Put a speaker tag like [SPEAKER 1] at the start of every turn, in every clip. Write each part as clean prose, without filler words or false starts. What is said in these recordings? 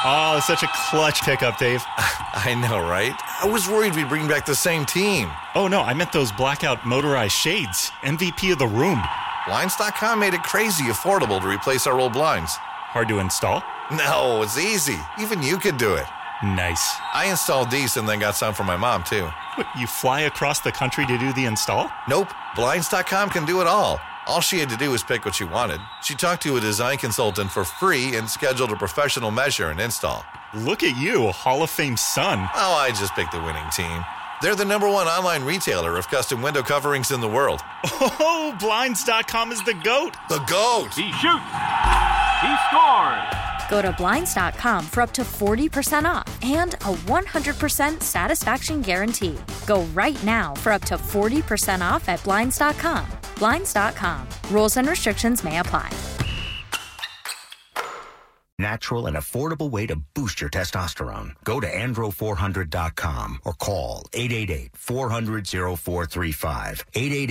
[SPEAKER 1] Oh, such a clutch pickup, Dave.
[SPEAKER 2] I know, right? I was worried we'd bring back the same team.
[SPEAKER 1] Oh, no, I meant those blackout motorized shades. MVP of the room.
[SPEAKER 2] Blinds.com made it crazy affordable to replace our old blinds.
[SPEAKER 1] Hard to install?
[SPEAKER 2] No, it's easy. Even you could do it.
[SPEAKER 1] Nice.
[SPEAKER 2] I installed these and then got some for my mom, too.
[SPEAKER 1] What, you fly across the country to do the install?
[SPEAKER 2] Nope. Blinds.com can do it all. All she had to do was pick what she wanted. She talked to a design consultant for free and scheduled a professional measure and install.
[SPEAKER 1] Look at you, a Hall of Fame son.
[SPEAKER 2] Oh, I just picked the winning team. They're the #1 online retailer of custom window coverings in the world.
[SPEAKER 1] Oh, Blinds.com is the GOAT.
[SPEAKER 2] The GOAT!
[SPEAKER 3] He shoots. He scores.
[SPEAKER 4] Go to Blinds.com for up to 40% off and a 100% satisfaction guarantee. Go right now for up to 40% off at Blinds.com. Blinds.com. Rules and restrictions may apply.
[SPEAKER 5] Natural and affordable way to boost your testosterone. Go to andro400.com or call 888-400-0435.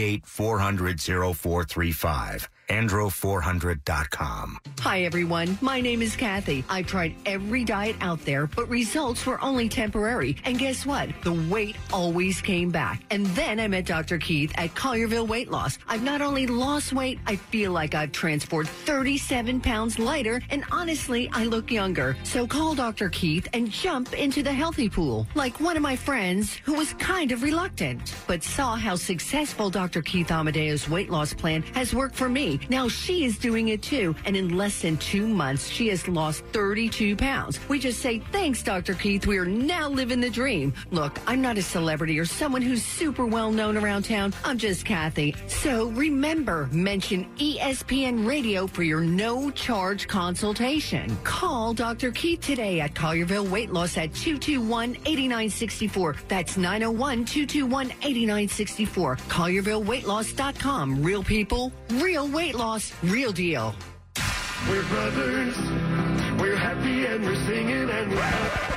[SPEAKER 5] 888-400-0435. andro400.com.
[SPEAKER 6] Hi, everyone. My name is Kathy. I've tried every diet out there, but results were only temporary. And guess what? The weight always came back. And then I met Dr. Keith at Collierville Weight Loss. I've not only lost weight, I feel like I've transported 37 pounds lighter, and honestly, I look younger. So call Dr. Keith and jump into the healthy pool. Like one of my friends who was kind of reluctant, but saw how successful Dr. Keith Amadeo's weight loss plan has worked for me. Now she is doing it too, and in less than 2 months, she has lost 32 pounds. We just say, thanks, Dr. Keith. We are now living the dream. Look, I'm not a celebrity or someone who's super well known around town. I'm just Kathy. So remember, mention ESPN Radio for your no-charge consultation. Call Dr. Keith today at Collierville Weight Loss at 221-8964. That's 901-221-8964. ColliervilleWeightLoss.com. Real people, real weight loss, real deal.
[SPEAKER 7] We're brothers, we're happy and we're singing and we're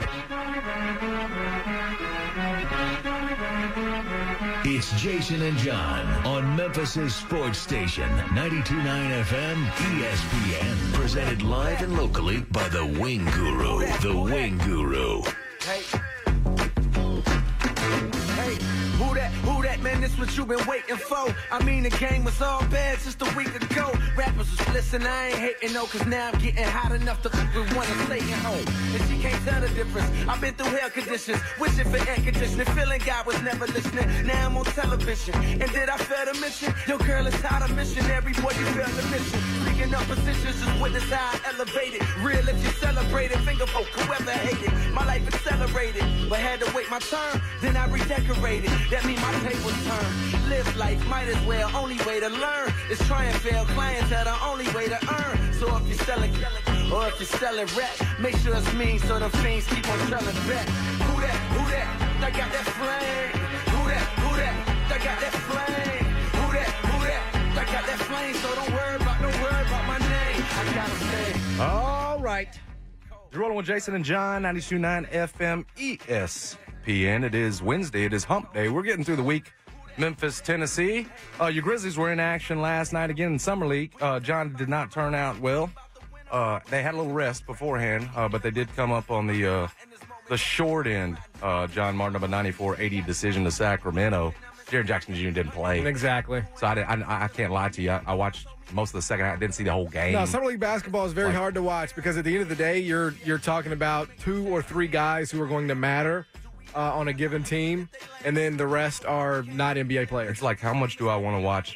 [SPEAKER 8] It's Jason and John on Memphis' sports station, 92.9 FM, ESPN. Presented live and locally by the Wing Guru. The Wing Guru.
[SPEAKER 9] Who that, man, this what you been waiting for. I mean, the game was all bad just a week ago. Rappers was blitzing, I ain't hating no, cause now I'm getting hot enough to fuck with one and staying home. And she can't tell the difference. I've been through hell conditions, wishing for air conditioning, feeling God was never listening. Now I'm on television, and did I fail to mention? Your girl is hot a missionary, boy, you failed the mission. Speaking of positions, just witness how I elevated. Real if you celebrate it, finger poke, whoever hated. My life accelerated, but had to wait my turn, then I redecorated. That mean my tables turn. Live life, might as well. Only way to learn is try and fail. Clients are the only way to earn. So if you're selling, or if you're selling rap, make sure it's mean so the fiends keep on selling back. Who that? I got that flame. Who that? I got that flame. Who that? I got that flame. So don't worry about my name. I got a flame.
[SPEAKER 10] All right. You're rolling with Jason and John, 92.9 FM ESPN. It is Wednesday. It is hump day. We're getting through the week. Memphis, Tennessee. Your Grizzlies were in action last night again in Summer League. John did not turn out well. They had a little rest beforehand, but they did come up on the short end. John Martin of a 94-80 decision to Sacramento. Jaren Jackson Jr. didn't play.
[SPEAKER 11] Exactly.
[SPEAKER 10] So I can't lie to you. I watched most of the second half. I didn't see the whole game.
[SPEAKER 11] No, Summer League basketball is very hard to watch because at the end of the day, you're talking about 2 or 3 guys who are going to matter on a given team, and then the rest are not NBA players.
[SPEAKER 10] It's like, how much do I want to watch,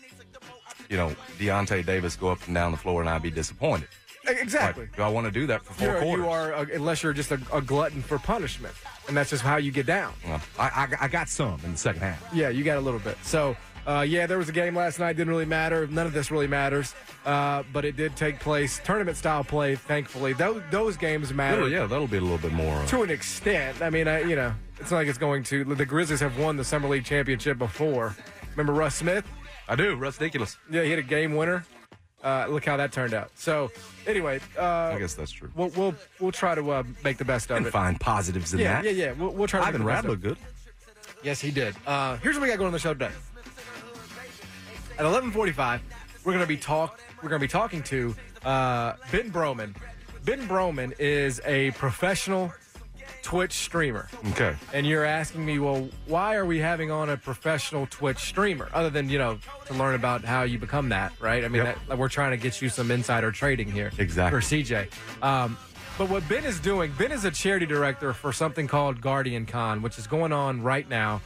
[SPEAKER 10] Deontay Davis go up and down the floor and I'd be disappointed?
[SPEAKER 11] Exactly.
[SPEAKER 10] Like, do I want to do that for 4 quarters?
[SPEAKER 11] You are, unless you're just a glutton for punishment, and that's just how you get down.
[SPEAKER 10] Well, I got some in the second half.
[SPEAKER 11] Yeah, you got a little bit. So, there was a game last night. Didn't really matter. None of this really matters. But it did take place. Tournament-style play, thankfully. Those games matter.
[SPEAKER 10] Yeah, that'll be a little bit more.
[SPEAKER 11] To an extent. I mean, it's not like it's going to. The Grizzlies have won the Summer League championship before. Remember Russ Smith?
[SPEAKER 10] I do. Russ Ridiculous.
[SPEAKER 11] Yeah, he hit a game winner. Look how that turned out. So, anyway.
[SPEAKER 10] I guess that's true.
[SPEAKER 11] We'll try to make the best of it.
[SPEAKER 10] And find positives in that.
[SPEAKER 11] Yeah. We'll try to
[SPEAKER 10] Ivan Rabb looked good.
[SPEAKER 11] Yes, he did. Here's what we got going on the show today. At 11:45, we're going to be talking to Ben Broman. Ben Broman is a professional Twitch streamer.
[SPEAKER 10] Okay.
[SPEAKER 11] And you're asking me, well, why are we having on a professional Twitch streamer? Other than, to learn about how you become that, right? I mean, we're trying to get you some insider trading here.
[SPEAKER 10] Exactly.
[SPEAKER 11] For CJ. But what Ben is doing, Ben is a charity director for something called Guardian Con, which is going on right now.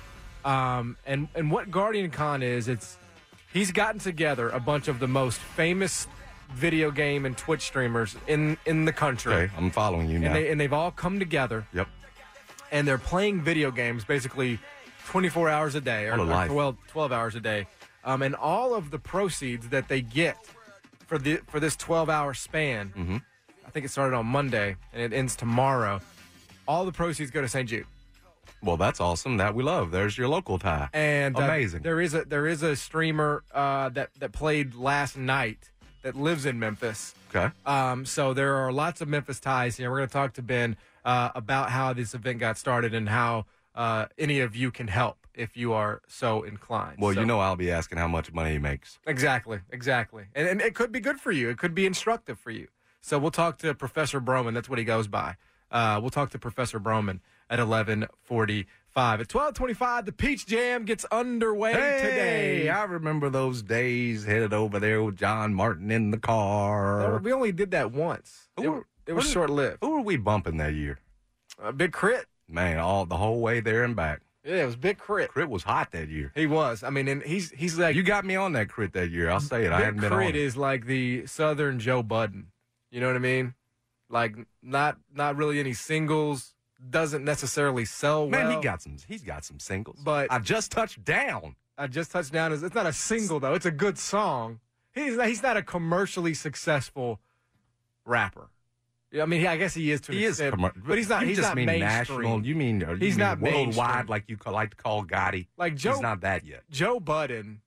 [SPEAKER 11] And what Guardian Con is, he's gotten together a bunch of the most famous video game and Twitch streamers in the country.
[SPEAKER 10] Okay, I'm following you now.
[SPEAKER 11] And they've all come together.
[SPEAKER 10] Yep.
[SPEAKER 11] And they're playing video games basically 24 hours a day or 12 hours a day. And all of the proceeds that they get for this 12-hour span, I think it started on Monday and it ends tomorrow, all the proceeds go to St. Jude.
[SPEAKER 10] Well, that's awesome. That we love. There's your local tie.
[SPEAKER 11] And
[SPEAKER 10] amazing.
[SPEAKER 11] There is a streamer that played last night that lives in Memphis.
[SPEAKER 10] Okay.
[SPEAKER 11] So there are lots of Memphis ties here. We're going to talk to Ben about how this event got started and how any of you can help if you are so inclined.
[SPEAKER 10] Well, I'll be asking how much money he makes.
[SPEAKER 11] Exactly. And it could be good for you. It could be instructive for you. So we'll talk to Professor Broman. That's what he goes by. We'll talk to Professor Broman at 11:45. At 12:25, the Peach Jam gets underway today.
[SPEAKER 10] I remember those days headed over there with John Martin in the car.
[SPEAKER 11] We only did that once. It was short-lived.
[SPEAKER 10] Who were we bumping that year?
[SPEAKER 11] Big Crit.
[SPEAKER 10] Man, the whole way there and back.
[SPEAKER 11] Yeah, it was Big Crit.
[SPEAKER 10] Crit was hot that year.
[SPEAKER 11] He was. I mean, and he's like...
[SPEAKER 10] You got me on that Crit that year. I'll say it. I hadn't been on it.
[SPEAKER 11] Crit is like the Southern Joe Budden. You know what I mean? Like, not really any singles. Doesn't necessarily sell well.
[SPEAKER 10] Man, he's got some singles.
[SPEAKER 11] But
[SPEAKER 10] I Just Touched Down.
[SPEAKER 11] It's not a single, though. It's a good song. He's not a commercially successful rapper. I mean, I guess he is to an extent, but he's not.
[SPEAKER 10] You
[SPEAKER 11] he's
[SPEAKER 10] just
[SPEAKER 11] not
[SPEAKER 10] mean
[SPEAKER 11] mainstream.
[SPEAKER 10] national. You mean
[SPEAKER 11] he's not
[SPEAKER 10] worldwide,
[SPEAKER 11] mainstream.
[SPEAKER 10] like you like to call Gotti.
[SPEAKER 11] Like Joe,
[SPEAKER 10] he's not that yet.
[SPEAKER 11] Joe Budden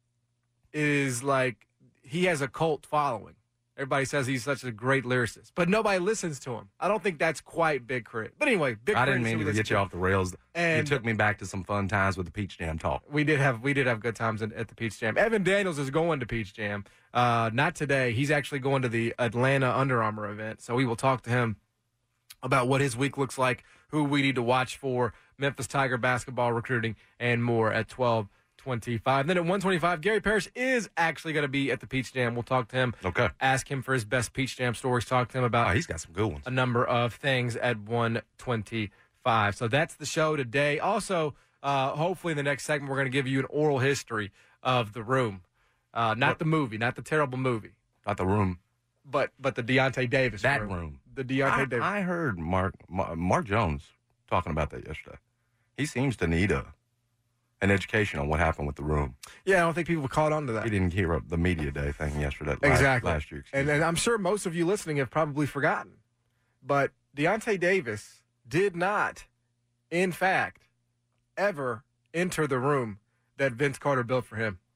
[SPEAKER 11] is like, he has a cult following. Everybody says he's such a great lyricist, but nobody listens to him. I don't think that's quite Big Crit. But anyway, Big Crit.
[SPEAKER 10] I didn't mean to get you off the rails.
[SPEAKER 11] And
[SPEAKER 10] you took me back to some fun times with the Peach Jam talk.
[SPEAKER 11] We did have good times at the Peach Jam. Evan Daniels is going to Peach Jam. Not today. He's actually going to the Atlanta Under Armour event. So we will talk to him about what his week looks like, who we need to watch for, Memphis Tiger basketball recruiting, and more at 12:25. Then at 1:25, Gary Parrish is actually going to be at the Peach Jam. We'll talk to him.
[SPEAKER 10] Okay.
[SPEAKER 11] Ask him for his best Peach Jam stories. Talk to him about
[SPEAKER 10] he's got some good ones.
[SPEAKER 11] A number of things at 1:25. So that's the show today. Also, hopefully in the next segment, we're going to give you an oral history of The Room. Not the movie, not the terrible movie.
[SPEAKER 10] Not The Room.
[SPEAKER 11] But the Deontay Davis
[SPEAKER 10] room.
[SPEAKER 11] The Deontay Davis.
[SPEAKER 10] I heard Mark Jones talking about that yesterday. He seems to need an education on what happened with The Room.
[SPEAKER 11] Yeah, I don't think people caught on to that.
[SPEAKER 10] He didn't hear the media day thing yesterday.
[SPEAKER 11] Exactly.
[SPEAKER 10] Last year.
[SPEAKER 11] And I'm sure most of you listening have probably forgotten. But Deontay Davis did not, in fact, ever enter the room that Vince Carter built for him.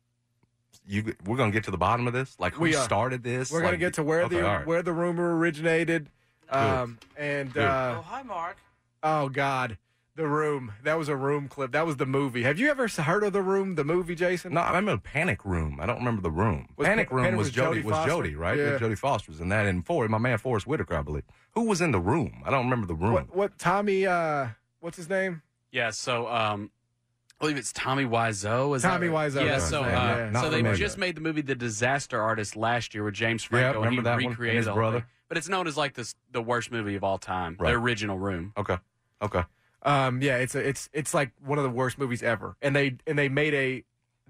[SPEAKER 10] We're going to get to the bottom of this? Like, who started this?
[SPEAKER 11] We're going to get to where the rumor originated.
[SPEAKER 10] Good.
[SPEAKER 11] Hi, Mark. Oh, God. The Room. That was a Room clip. That was the movie. Have you ever heard of The Room, the movie, Jason?
[SPEAKER 10] No, I remember Panic Room. I don't remember The Room. Panic Room was Jodie, right?
[SPEAKER 11] Yeah.
[SPEAKER 10] Jodie Foster was in that. And my man Forrest Whitaker, I believe. Who was in The Room? I don't remember The Room.
[SPEAKER 11] What Tommy, what's his name?
[SPEAKER 12] Yeah, so I believe it's Tommy Wiseau.
[SPEAKER 11] Tommy Wiseau.
[SPEAKER 12] Yeah, so they just made the movie The Disaster Artist last year with James Franco, and he recreated
[SPEAKER 10] his brother.
[SPEAKER 12] But it's known as like the worst movie of all time,
[SPEAKER 10] right.
[SPEAKER 12] The original Room.
[SPEAKER 10] Okay.
[SPEAKER 11] Yeah, it's like one of the worst movies ever, and they made a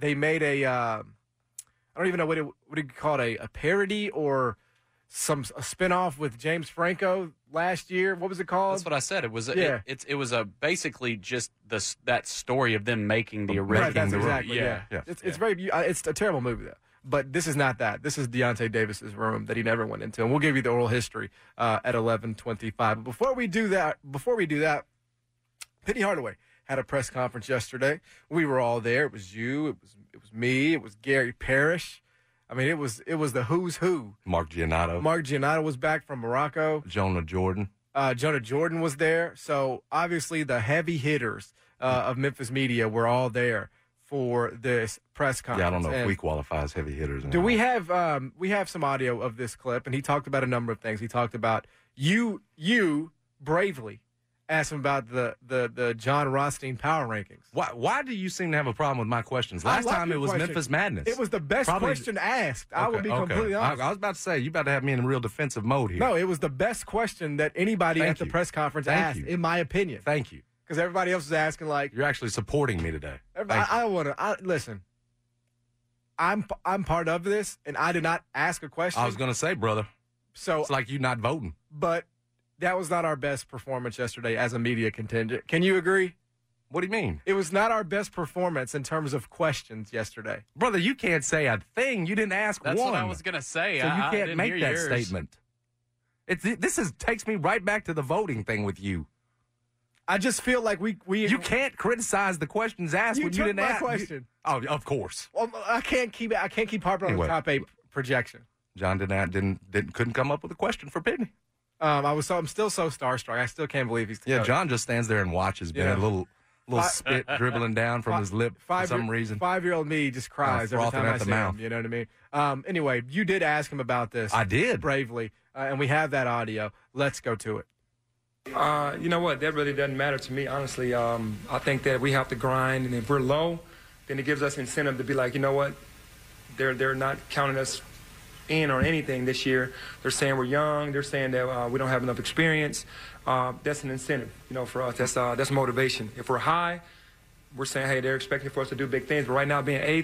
[SPEAKER 11] I don't even know what do you call it, a parody or a spinoff with James Franco last year. What was it called?
[SPEAKER 12] That's what I said. It was it was basically just that story of them making the original.
[SPEAKER 11] Right, that's exactly.
[SPEAKER 12] Yeah.
[SPEAKER 11] It's a terrible movie though. But this is not that. This is Deontay Davis's room that he never went into, and we'll give you the oral history at 11:25. But before we do that, Penny Hardaway had a press conference yesterday. We were all there. It was you. It was me. It was Gary Parrish. I mean, it was the who's who.
[SPEAKER 10] Mark Giannotto
[SPEAKER 11] was back from Morocco.
[SPEAKER 10] Jonah Jordan
[SPEAKER 11] was there. So obviously the heavy hitters of Memphis media were all there for this press conference.
[SPEAKER 10] Yeah, I don't know if
[SPEAKER 11] And
[SPEAKER 10] we qualify as heavy hitters.
[SPEAKER 11] do we have some audio of this clip, and he talked about a number of things. He talked about you bravely asked him about the John Rothstein power rankings.
[SPEAKER 10] Why do you seem to have a problem with my questions? Last time it was
[SPEAKER 11] question.
[SPEAKER 10] Memphis Madness.
[SPEAKER 11] It was the best question asked. I will be completely honest.
[SPEAKER 10] I was about to say, you about to have me in real defensive mode here.
[SPEAKER 11] No, it was the best question that anybody at the press conference asked, in my opinion.
[SPEAKER 10] Thank you.
[SPEAKER 11] Because everybody else was asking, like...
[SPEAKER 10] You're actually supporting me today.
[SPEAKER 11] Listen, I'm part of this, and I did not ask a question.
[SPEAKER 10] I was going to say, brother,
[SPEAKER 11] so
[SPEAKER 10] it's like you not voting.
[SPEAKER 11] But that was not our best performance yesterday as a media contingent. Can you agree?
[SPEAKER 10] What do you mean?
[SPEAKER 11] It was not our best performance in terms of questions yesterday.
[SPEAKER 10] Brother, you can't say a thing. You didn't ask
[SPEAKER 12] That's
[SPEAKER 10] one.
[SPEAKER 12] what I was going to say.
[SPEAKER 10] So you
[SPEAKER 12] I
[SPEAKER 10] can't
[SPEAKER 12] didn't
[SPEAKER 10] make
[SPEAKER 12] hear
[SPEAKER 10] that
[SPEAKER 12] yours.
[SPEAKER 10] statement. This takes me right back to the voting thing with you.
[SPEAKER 11] I just feel like we
[SPEAKER 10] you can't criticize the questions asked when you didn't ask.
[SPEAKER 11] Question.
[SPEAKER 10] Oh, of course.
[SPEAKER 11] Well, I can't keep harping on the top 8 projection.
[SPEAKER 10] John couldn't come up with a question for Penny.
[SPEAKER 11] I'm still so starstruck. I still can't believe he's.
[SPEAKER 10] John just stands there and watches. Man, a little spit dribbling down from his lip for some reason.
[SPEAKER 11] 5-year-old me just cries every time I see him. You know what I mean? Anyway, you did ask him about this.
[SPEAKER 10] I did
[SPEAKER 11] bravely, and we have that audio. Let's go to it.
[SPEAKER 13] You know what? That really doesn't matter to me, honestly. I think that we have to grind, and if we're low, then it gives us incentive to be like, you know what? They're not counting us in or anything this year. They're saying we're young. They're saying that we don't have enough experience. That's an incentive, for us. That's motivation. If we're high, we're saying, hey, they're expecting for us to do big things. But right now, being 8th,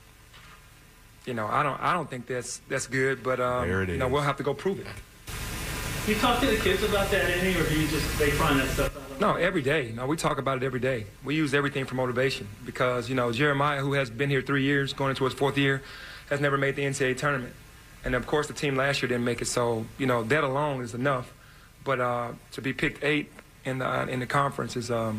[SPEAKER 13] I don't think that's good. But
[SPEAKER 10] there it is.
[SPEAKER 13] We'll have to go prove it.
[SPEAKER 14] You talk to the kids about that, Andy, or do you just they find that stuff out?
[SPEAKER 13] No, every day. No, we talk about it every day. We use everything for motivation because, Jeremiah, who has been here 3 years, going into his 4th year, has never made the NCAA tournament. And, of course, the team last year didn't make it, so, that alone is enough. But to be picked 8th in the conference is, that's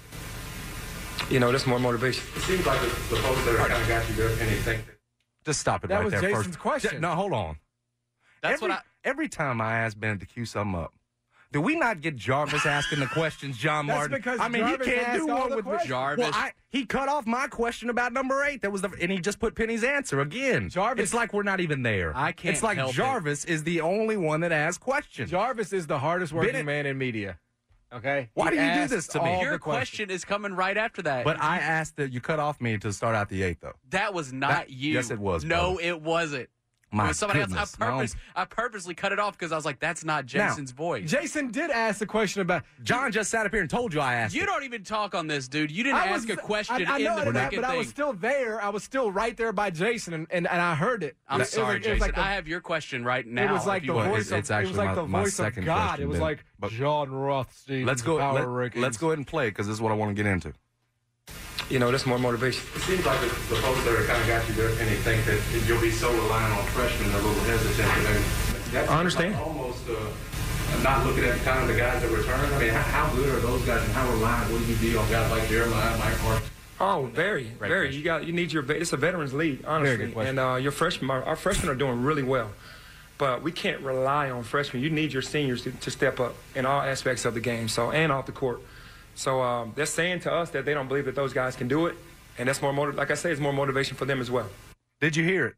[SPEAKER 13] more motivation.
[SPEAKER 10] It seems like the folks that kind of got you there, and you think that... Just stop it
[SPEAKER 11] that
[SPEAKER 10] right there
[SPEAKER 11] was
[SPEAKER 10] first.
[SPEAKER 11] Jason's question.
[SPEAKER 10] No, hold on. Every time I ask Bennett to cue something up, do we not get Jarvis asking the questions, John Martin?
[SPEAKER 11] Because
[SPEAKER 10] Jarvis
[SPEAKER 11] he can't do one with
[SPEAKER 12] Jarvis.
[SPEAKER 10] Well, he cut off my question about number 8. And he just put Penny's answer again.
[SPEAKER 11] Jarvis,
[SPEAKER 10] it's like we're not even there.
[SPEAKER 12] I can't.
[SPEAKER 10] It's like
[SPEAKER 12] help
[SPEAKER 10] Jarvis is the only one that asks questions.
[SPEAKER 11] Jarvis is the hardest working man in media. Okay.
[SPEAKER 10] Why do you do this to me?
[SPEAKER 12] Your question is coming right after that.
[SPEAKER 10] But I asked that you cut off me to start out the 8th, though.
[SPEAKER 12] That was not you.
[SPEAKER 10] Yes, it was.
[SPEAKER 12] No,
[SPEAKER 10] brother.
[SPEAKER 12] it wasn't.
[SPEAKER 10] My
[SPEAKER 12] it was somebody
[SPEAKER 10] goodness,
[SPEAKER 12] else. I purposely cut it off because I was like, that's not Jason's voice.
[SPEAKER 11] Jason did ask the question about...
[SPEAKER 10] John just sat up here and told you I asked
[SPEAKER 12] You
[SPEAKER 10] it.
[SPEAKER 12] don't even talk on this, dude. You didn't ask a question
[SPEAKER 11] I know
[SPEAKER 12] in the freaking
[SPEAKER 11] but
[SPEAKER 12] thing.
[SPEAKER 11] I was still there. I was still right there by Jason, and I heard it.
[SPEAKER 12] I'm sorry, Jason.
[SPEAKER 11] Like
[SPEAKER 12] I have your question right now.
[SPEAKER 11] It was like the voice of,
[SPEAKER 10] it's actually my second
[SPEAKER 11] God.
[SPEAKER 10] question,
[SPEAKER 11] It was
[SPEAKER 10] then.
[SPEAKER 11] like John Rothstein.
[SPEAKER 10] Let's go ahead and play because this is what I want to get into.
[SPEAKER 13] That's more motivation.
[SPEAKER 10] It seems like the folks that are kind of got you there, and they think that you'll be so reliant on freshmen, they're a little hesitant.
[SPEAKER 13] I understand.
[SPEAKER 10] Almost not looking at kind of the guys that return. I mean, how good are those guys, and how reliant will you be on guys like Jeremiah, Mike Hart?
[SPEAKER 13] Oh, very. You need your. It's a veterans league, honestly, and our freshmen are doing really well. But we can't rely on freshmen. You need your seniors to step up in all aspects of the game, and off the court. So they're saying to us that they don't believe that those guys can do it, and that's more like I say, it's more motivation for them as well.
[SPEAKER 10] Did you hear it?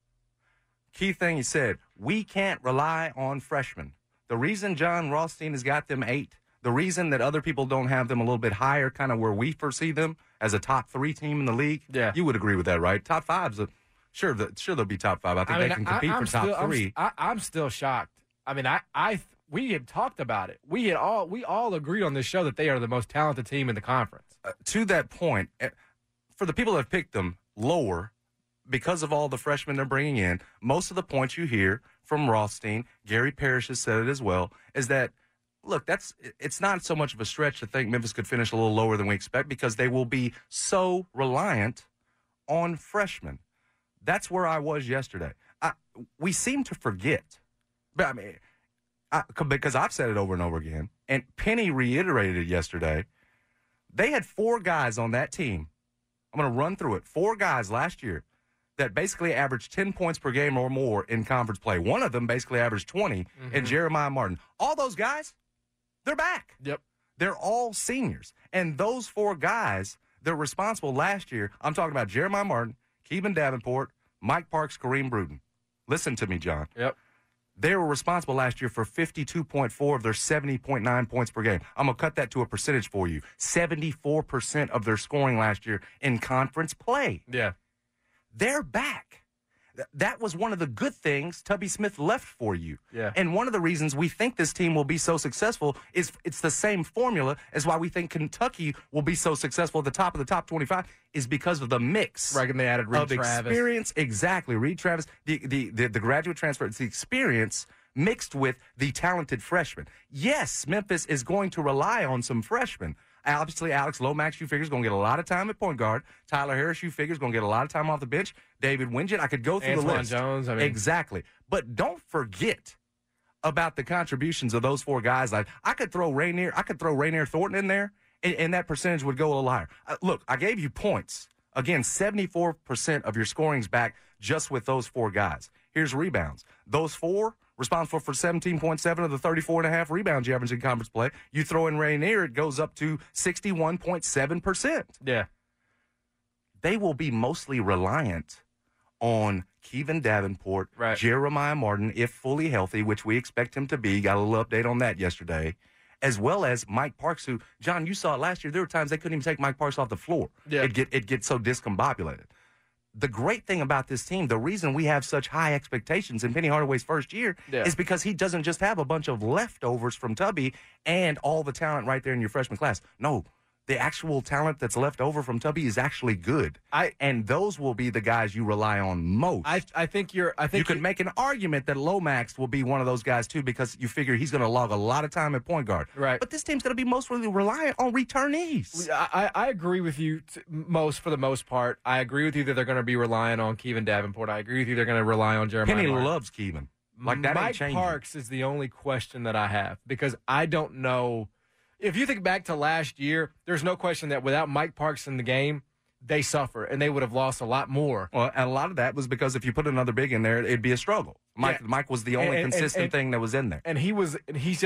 [SPEAKER 10] Key thing he said: we can't rely on freshmen. The reason John Rothstein has got them 8, the reason that other people don't have them a little bit higher, kind of where we foresee them as a top 3 team in the league. Yeah, you would agree with that, right? Top 5's sure they'll be top 5. I think they can compete for top 3.
[SPEAKER 11] I'm still shocked. I mean, we had talked about it. We all agreed on this show that they are the most talented team in the conference.
[SPEAKER 10] To that point, for the people that have picked them lower, because of all the freshmen they're bringing in, most of the points you hear from Rothstein, Gary Parrish has said it as well, is that, look, it's not so much of a stretch to think Memphis could finish a little lower than we expect because they will be so reliant on freshmen. That's where I was yesterday. We seem to forget. But I mean, because I've said it over and over again, and Penny reiterated it yesterday, they had 4 guys on that team. I'm going to run through it. 4 guys last year that basically averaged 10 points per game or more in conference play. One of them basically averaged 20, and Jeremiah Martin. All those guys, they're back.
[SPEAKER 11] Yep.
[SPEAKER 10] They're all seniors. And those 4 guys they're responsible last year. I'm talking about Jeremiah Martin, Keevan Davenport, Mike Parks, Kareem Bruden. Listen to me, John.
[SPEAKER 11] Yep.
[SPEAKER 10] They were responsible last year for 52.4 of their 70.9 points per game. I'm going to cut that to a percentage for you. 74% of their scoring last year in conference play.
[SPEAKER 11] Yeah.
[SPEAKER 10] They're back. That was one of the good things Tubby Smith left for you.
[SPEAKER 11] Yeah.
[SPEAKER 10] And one of the reasons we think this team will be so successful is it's the same formula as why we think Kentucky will be so successful at the top of the top 25 is because of the mix.
[SPEAKER 11] Right, and they added Reed
[SPEAKER 10] of
[SPEAKER 11] Travis.
[SPEAKER 10] Experience. Exactly. Reed Travis, the graduate transfer, it's the experience mixed with the talented freshmen. Yes, Memphis is going to rely on some freshmen. Obviously, Alex Lomax, you figure, is going to get a lot of time at point guard. Tyler Harris, you figure, is going to get a lot of time off the bench. David Wingett, I could go through
[SPEAKER 11] Antoine
[SPEAKER 10] the list.
[SPEAKER 11] Jones,
[SPEAKER 10] Exactly. But don't forget about the contributions of those four guys. Like I could throw Rainier Thornton in there, and that percentage would go a little higher. Look, I gave you points. Again, 74% of your scoring's back just with those four guys. Here's rebounds. Those four responsible for 17.7 of the 34.5 rebounds you average in conference play. You throw in Rainier, it goes up to 61.7%.
[SPEAKER 11] Yeah.
[SPEAKER 10] They will be mostly reliant on Keevan Davenport,
[SPEAKER 11] right.
[SPEAKER 10] Jeremiah Martin, if fully healthy, which we expect him to be. Got a little update on that yesterday. As well as Mike Parks, who, John, you saw it last year. There were times they couldn't even take Mike Parks off the floor.
[SPEAKER 11] Yeah.
[SPEAKER 10] It gets so discombobulated. The great thing about this team, the reason we have such high expectations in Penny Hardaway's first year is because he doesn't just have a bunch of leftovers from Tubby and all the talent right there in your freshman class. No, the actual talent that's left over from Tubby is actually good. And those will be the guys you rely on most.
[SPEAKER 11] I think you
[SPEAKER 10] could make an argument that Lomax will be one of those guys too, because you figure he's going to log a lot of time at point guard.
[SPEAKER 11] Right.
[SPEAKER 10] But this team's going to be mostly reliant on returnees.
[SPEAKER 11] I agree with you for the most part. I agree with you that they're going to be relying on Keevan Davenport. I agree with you they're going to rely on Jeremiah
[SPEAKER 10] Penny
[SPEAKER 11] Martin.
[SPEAKER 10] loves Keevan. Like that
[SPEAKER 11] Mike
[SPEAKER 10] ain't changing.
[SPEAKER 11] Parks is the only question that I have, because I don't know. If you think back to last year, there's no question that without Mike Parks in the game, they suffer, and they would have lost a lot more.
[SPEAKER 10] Well, and a lot of that was because if you put another big in there, it'd be a struggle. Mike was the only consistent thing that was in there.
[SPEAKER 11] And he's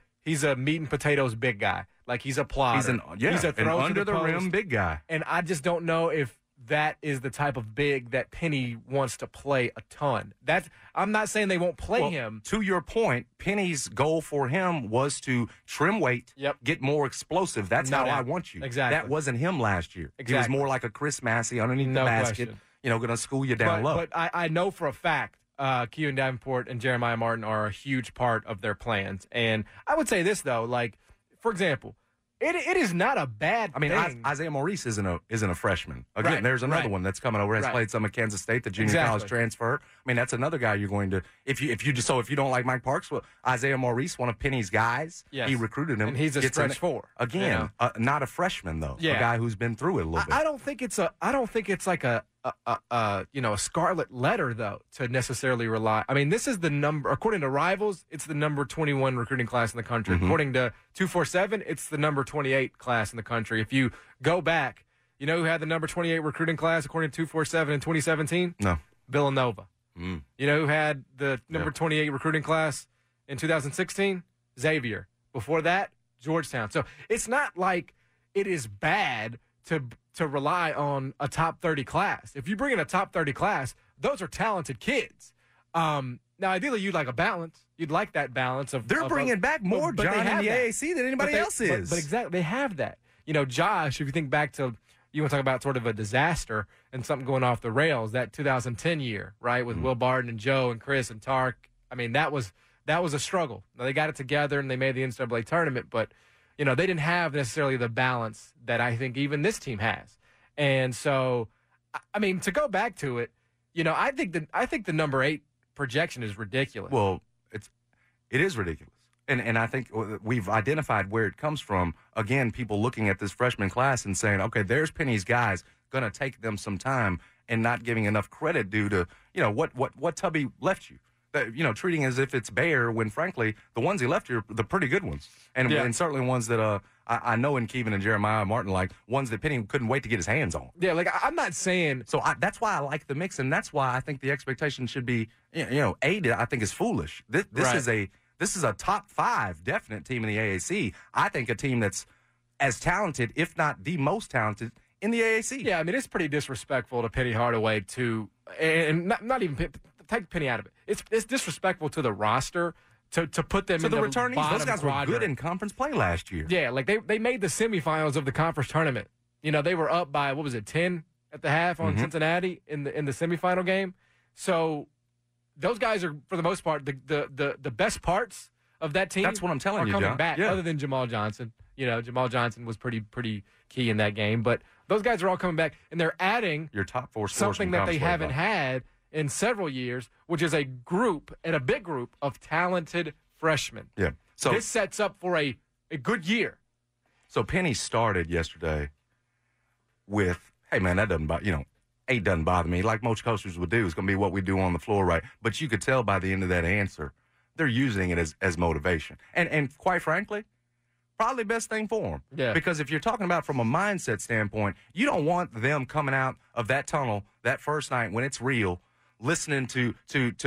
[SPEAKER 11] a meat and potatoes big guy. Like, he's a plotter. He's a throw
[SPEAKER 10] an under
[SPEAKER 11] to
[SPEAKER 10] the
[SPEAKER 11] post.
[SPEAKER 10] rim big guy.
[SPEAKER 11] And I just don't know if that is the type of big that Penny wants to play a ton. I'm not saying they won't play him.
[SPEAKER 10] To your point, Penny's goal for him was to trim weight, get more explosive. That's how I want you.
[SPEAKER 11] Exactly.
[SPEAKER 10] That wasn't him last year.
[SPEAKER 11] Exactly.
[SPEAKER 10] He was more like a Chris Massey underneath the basket,
[SPEAKER 11] question.
[SPEAKER 10] Going to school you down low.
[SPEAKER 11] But I know for a fact Keevan Davenport and Jeremiah Martin are a huge part of their plans. And I would say this, though, like, for example, it is not a bad thing.
[SPEAKER 10] Isaiah Maurice isn't a freshman. Again, there's another one that's coming over. Has played some at Kansas State, the junior college transfer. I mean, that's another guy you're going to. If you don't like Mike Parks, well, Isaiah Maurice, one of Penny's guys, he recruited him.
[SPEAKER 11] And he's a stretch four.
[SPEAKER 10] Again, not a freshman though.
[SPEAKER 11] Yeah.
[SPEAKER 10] A guy who's been through it a little bit.
[SPEAKER 11] I don't think it's like a scarlet letter though to necessarily rely. I mean, this is the number, according to Rivals, it's the number 21 recruiting class in the country.
[SPEAKER 10] Mm-hmm.
[SPEAKER 11] According to 247, it's the number 28 class in the country. If you go back, you know who had the number 28 recruiting class according to 247 in 2017?
[SPEAKER 10] No.
[SPEAKER 11] Villanova. You know who had the number 28 recruiting class in 2016? Xavier. Before that, Georgetown. So it's not like it is bad to rely on a top 30 class. If you bring in a top 30 class, those are talented kids. Now, ideally, you'd like a balance. You'd like that balance of.
[SPEAKER 10] They're bringing back more,
[SPEAKER 11] but
[SPEAKER 10] John,
[SPEAKER 11] they have
[SPEAKER 10] in the
[SPEAKER 11] that.
[SPEAKER 10] AAC than anybody else is.
[SPEAKER 11] But exactly, they have that. Josh, if you think back to, you want to talk about sort of a disaster and something going off the rails, that 2010 year, right, with Will Barton and Joe and Chris and Tark. I mean, that was a struggle. Now, they got it together and they made the NCAA tournament, but they didn't have necessarily the balance that I think even this team has. And so, I mean, to go back to it, I think the number 8 projection is ridiculous.
[SPEAKER 10] Well, it is ridiculous. And I think we've identified where it comes from. Again, people looking at this freshman class and saying, okay, there's Penny's guys, going to take them some time, and not giving enough credit due to, what Tubby left you. Treating as if it's bare when, frankly, the ones he left you are the pretty good ones. And certainly ones that I know in Keevan and Jeremiah Martin, like ones that Penny couldn't wait to get his hands on.
[SPEAKER 11] Yeah, like I'm not saying.
[SPEAKER 10] So that's why I like the mix, and that's why I think the expectation should be, 8, I think is foolish. This is a top 5 definite team in the AAC. I think a team that's as talented, if not the most talented,
[SPEAKER 15] in the AAC.
[SPEAKER 11] Yeah, I mean, it's pretty disrespectful to Penny Hardaway and not even take Penny out of it. It's disrespectful to the roster to put them in the
[SPEAKER 15] returnees.
[SPEAKER 11] bottom
[SPEAKER 15] Those guys were
[SPEAKER 11] quadrant.
[SPEAKER 15] good in conference play last year.
[SPEAKER 11] Yeah, like they made the semifinals of the conference tournament. You know, they were up by 10 at the half on Cincinnati in the semifinal game. So those guys are, for the most part, the best parts of that team.
[SPEAKER 15] That's what I'm telling you,
[SPEAKER 11] coming
[SPEAKER 15] John.
[SPEAKER 11] back.
[SPEAKER 15] Yeah.
[SPEAKER 11] Other than Jamal Johnson, Jamal Johnson was pretty key in that game. But those guys are all coming back, and they're adding
[SPEAKER 15] your top 4
[SPEAKER 11] something that they haven't had in several years, which is a big group of talented freshmen.
[SPEAKER 15] Yeah. So
[SPEAKER 11] this sets up for a good year.
[SPEAKER 15] So Penny started yesterday with, hey, man, that doesn't bother, 8 doesn't bother me. Like most coaches would do, it's going to be what we do on the floor, right? But you could tell by the end of that answer, they're using it as motivation. And quite frankly, probably the best thing for them.
[SPEAKER 11] Yeah. Because
[SPEAKER 15] if you're talking about from a mindset standpoint, you don't want them coming out of that tunnel that first night when it's real, listening to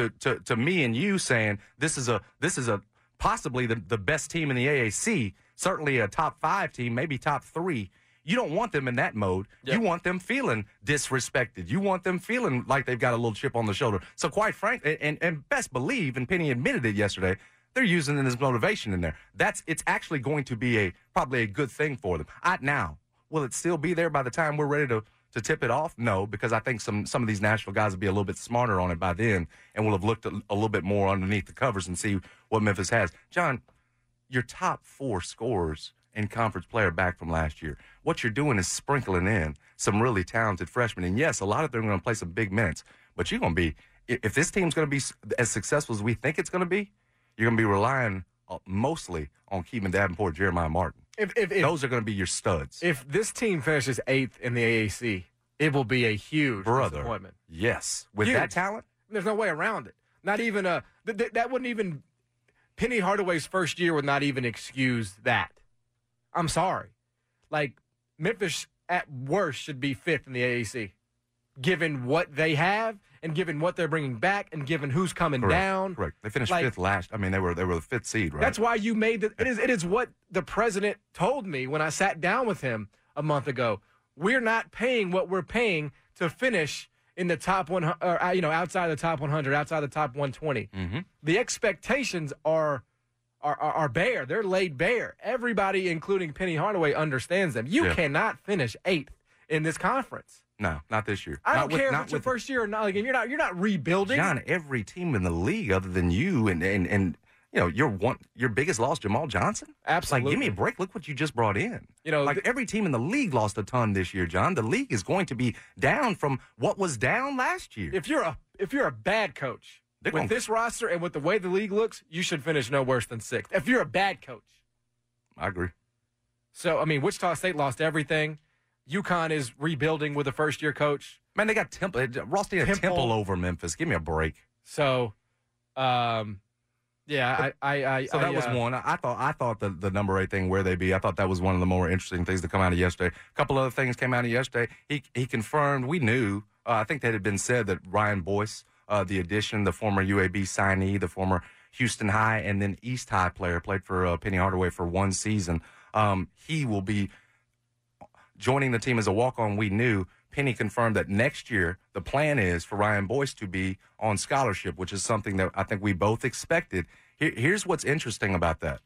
[SPEAKER 15] me and you saying this is a possibly the best team in the AAC, certainly a top 5 team, maybe top 3. You don't want them in that mode. Yep. You want them feeling disrespected. You want them feeling like they've got a little chip on the shoulder. So quite frankly, and best believe, and Penny admitted it yesterday, they're using it as motivation in there. It's actually going to be probably a good thing for them. Now, will it still be there by the time we're ready to tip it off? No, because I think some of these Nashville guys will be a little bit smarter on it by then, and will have looked a little bit more underneath the covers and see what Memphis has. John, your top 4 scorers and conference player back from last year. What you're doing is sprinkling in some really talented freshmen. And yes, a lot of them are going to play some big minutes, but you're going to be, if this team's going to be as successful as we think it's going to be, you're going to be relying mostly on Keevan Davenport, Jeremiah Martin.
[SPEAKER 11] If
[SPEAKER 15] those are going to be your studs.
[SPEAKER 11] If this team finishes 8th in the AAC, it will be a huge disappointment.
[SPEAKER 15] Yes. With that talent?
[SPEAKER 11] There's no way around it. Not even that wouldn't even, Penny Hardaway's first year would not even excuse that. I'm sorry. Like, Memphis at worst should be 5th in the AAC, given what they have and given what they're bringing back and given who's coming down.
[SPEAKER 15] Correct. They finished 5th last. I mean, they were the 5th seed, right?
[SPEAKER 11] That's why you made it is what the president told me when I sat down with him a month ago. We're not paying what we're paying to finish in the top 100, outside the top 100, outside the top 120.
[SPEAKER 15] Mm-hmm.
[SPEAKER 11] The expectations are bare. They're laid bare. Everybody, including Penny Hardaway, understands them. You cannot finish 8th in this conference.
[SPEAKER 15] No, not this year.
[SPEAKER 11] I don't care if it's your first year or not. Again, you're not rebuilding.
[SPEAKER 15] John, every team in the league other than you and your biggest loss, Jamal Johnson.
[SPEAKER 11] Absolutely.
[SPEAKER 15] Like, give me a break. Look what you just brought in. Every team in the league lost a ton this year, John. The league is going to be down from what was down last year.
[SPEAKER 11] If you're a bad coach with this roster and with the way the league looks, you should finish no worse than 6th. If you're a bad coach.
[SPEAKER 15] I agree.
[SPEAKER 11] So, I mean, Wichita State lost everything. UConn is rebuilding with a first-year coach.
[SPEAKER 15] Man, they got Temple. Ross did a Temple over Memphis. Give me a break.
[SPEAKER 11] So, so that
[SPEAKER 15] was one. I thought the number 8 thing, where they be, I thought that was one of the more interesting things to come out of yesterday. A couple other things came out of yesterday. He confirmed, we knew, I think that had been said, that Ryan Boyce, the addition, the former UAB signee, the former Houston High and then East High player, played for Penny Hardaway for 1 season. He will be joining the team as a walk-on. We knew. Penny confirmed that next year the plan is for Ryan Boyce to be on scholarship, which is something that I think we both expected. Here's what's interesting about that.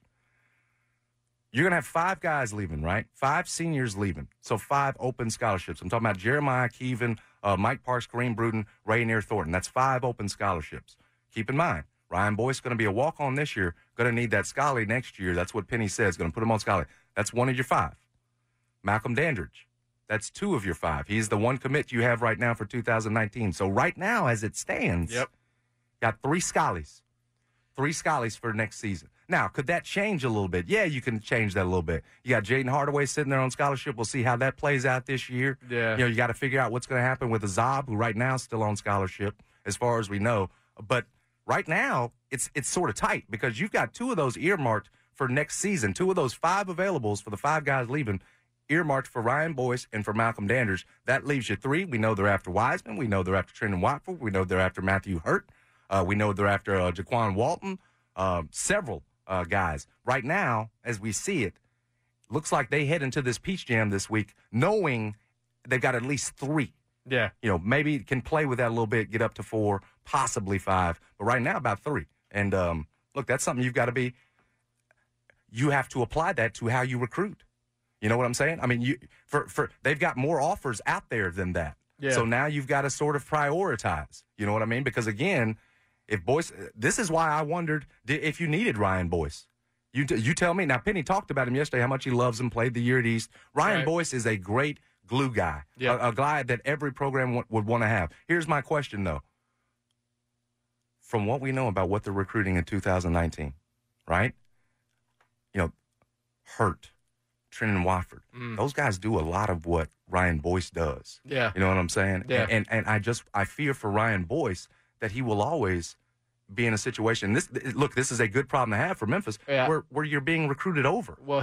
[SPEAKER 15] You're going to have 5 guys leaving, right? 5 seniors leaving. So 5 open scholarships. I'm talking about Jeremiah, Keevan, Mike Parks, Kareem Bruden, Rainier Thornton. That's 5 open scholarships. Keep in mind, Ryan Boyce is going to be a walk-on this year, going to need that scholarly next year. That's what Penny says, going to put him on scholarly. That's 1 of your 5. Malcolm Dandridge, that's 2 of your 5. He's the 1 commit you have right now for 2019. So right now, as it stands, got 3 schollies. 3 schollies for next season. Now, could that change a little bit? Yeah, you can change that a little bit. You got Jaden Hardaway sitting there on scholarship. We'll see how that plays out this year.
[SPEAKER 11] Yeah.
[SPEAKER 15] You got to figure out what's going to happen with Azab, who right now is still on scholarship, as far as we know. But right now, it's sort of tight because you've got 2 of those earmarked for next season. 2 of those 5 availables for the 5 guys leaving earmarked for Ryan Boyce and for Malcolm Dandridge. That leaves you 3. We know they're after Wiseman. We know they're after Trendon Watford. We know they're after Matthew Hurt. We know they're after Jaquan Walton. Several guys. Right now, as we see it, looks like they head into this Peach Jam this week knowing they've got at least 3.
[SPEAKER 11] Yeah.
[SPEAKER 15] Maybe can play with that a little bit, get up to 4, possibly 5. But right now, about 3. And look, that's something you've got to be. You have to apply that to how you recruit. You know what I'm saying? I mean, they've got more offers out there than that.
[SPEAKER 11] Yeah.
[SPEAKER 15] So now you've got to sort of prioritize. You know what I mean? Because again, if Boyce, this is why I wondered if you needed Ryan Boyce. You tell me. Now, Penny talked about him yesterday, how much he loves him, played the year at East. Ryan Boyce is a great glue guy, a guy that every program would want to have. Here's my question, though. From what we know about what they're recruiting in 2019, right? Hurt, Trenton Wofford. Those guys do a lot of what Ryan Boyce does.
[SPEAKER 11] Yeah.
[SPEAKER 15] You know what I'm saying?
[SPEAKER 11] Yeah.
[SPEAKER 15] And I fear for Ryan Boyce that he will always be in a situation. This is a good problem to have for Memphis, where you're being recruited over.
[SPEAKER 11] Well,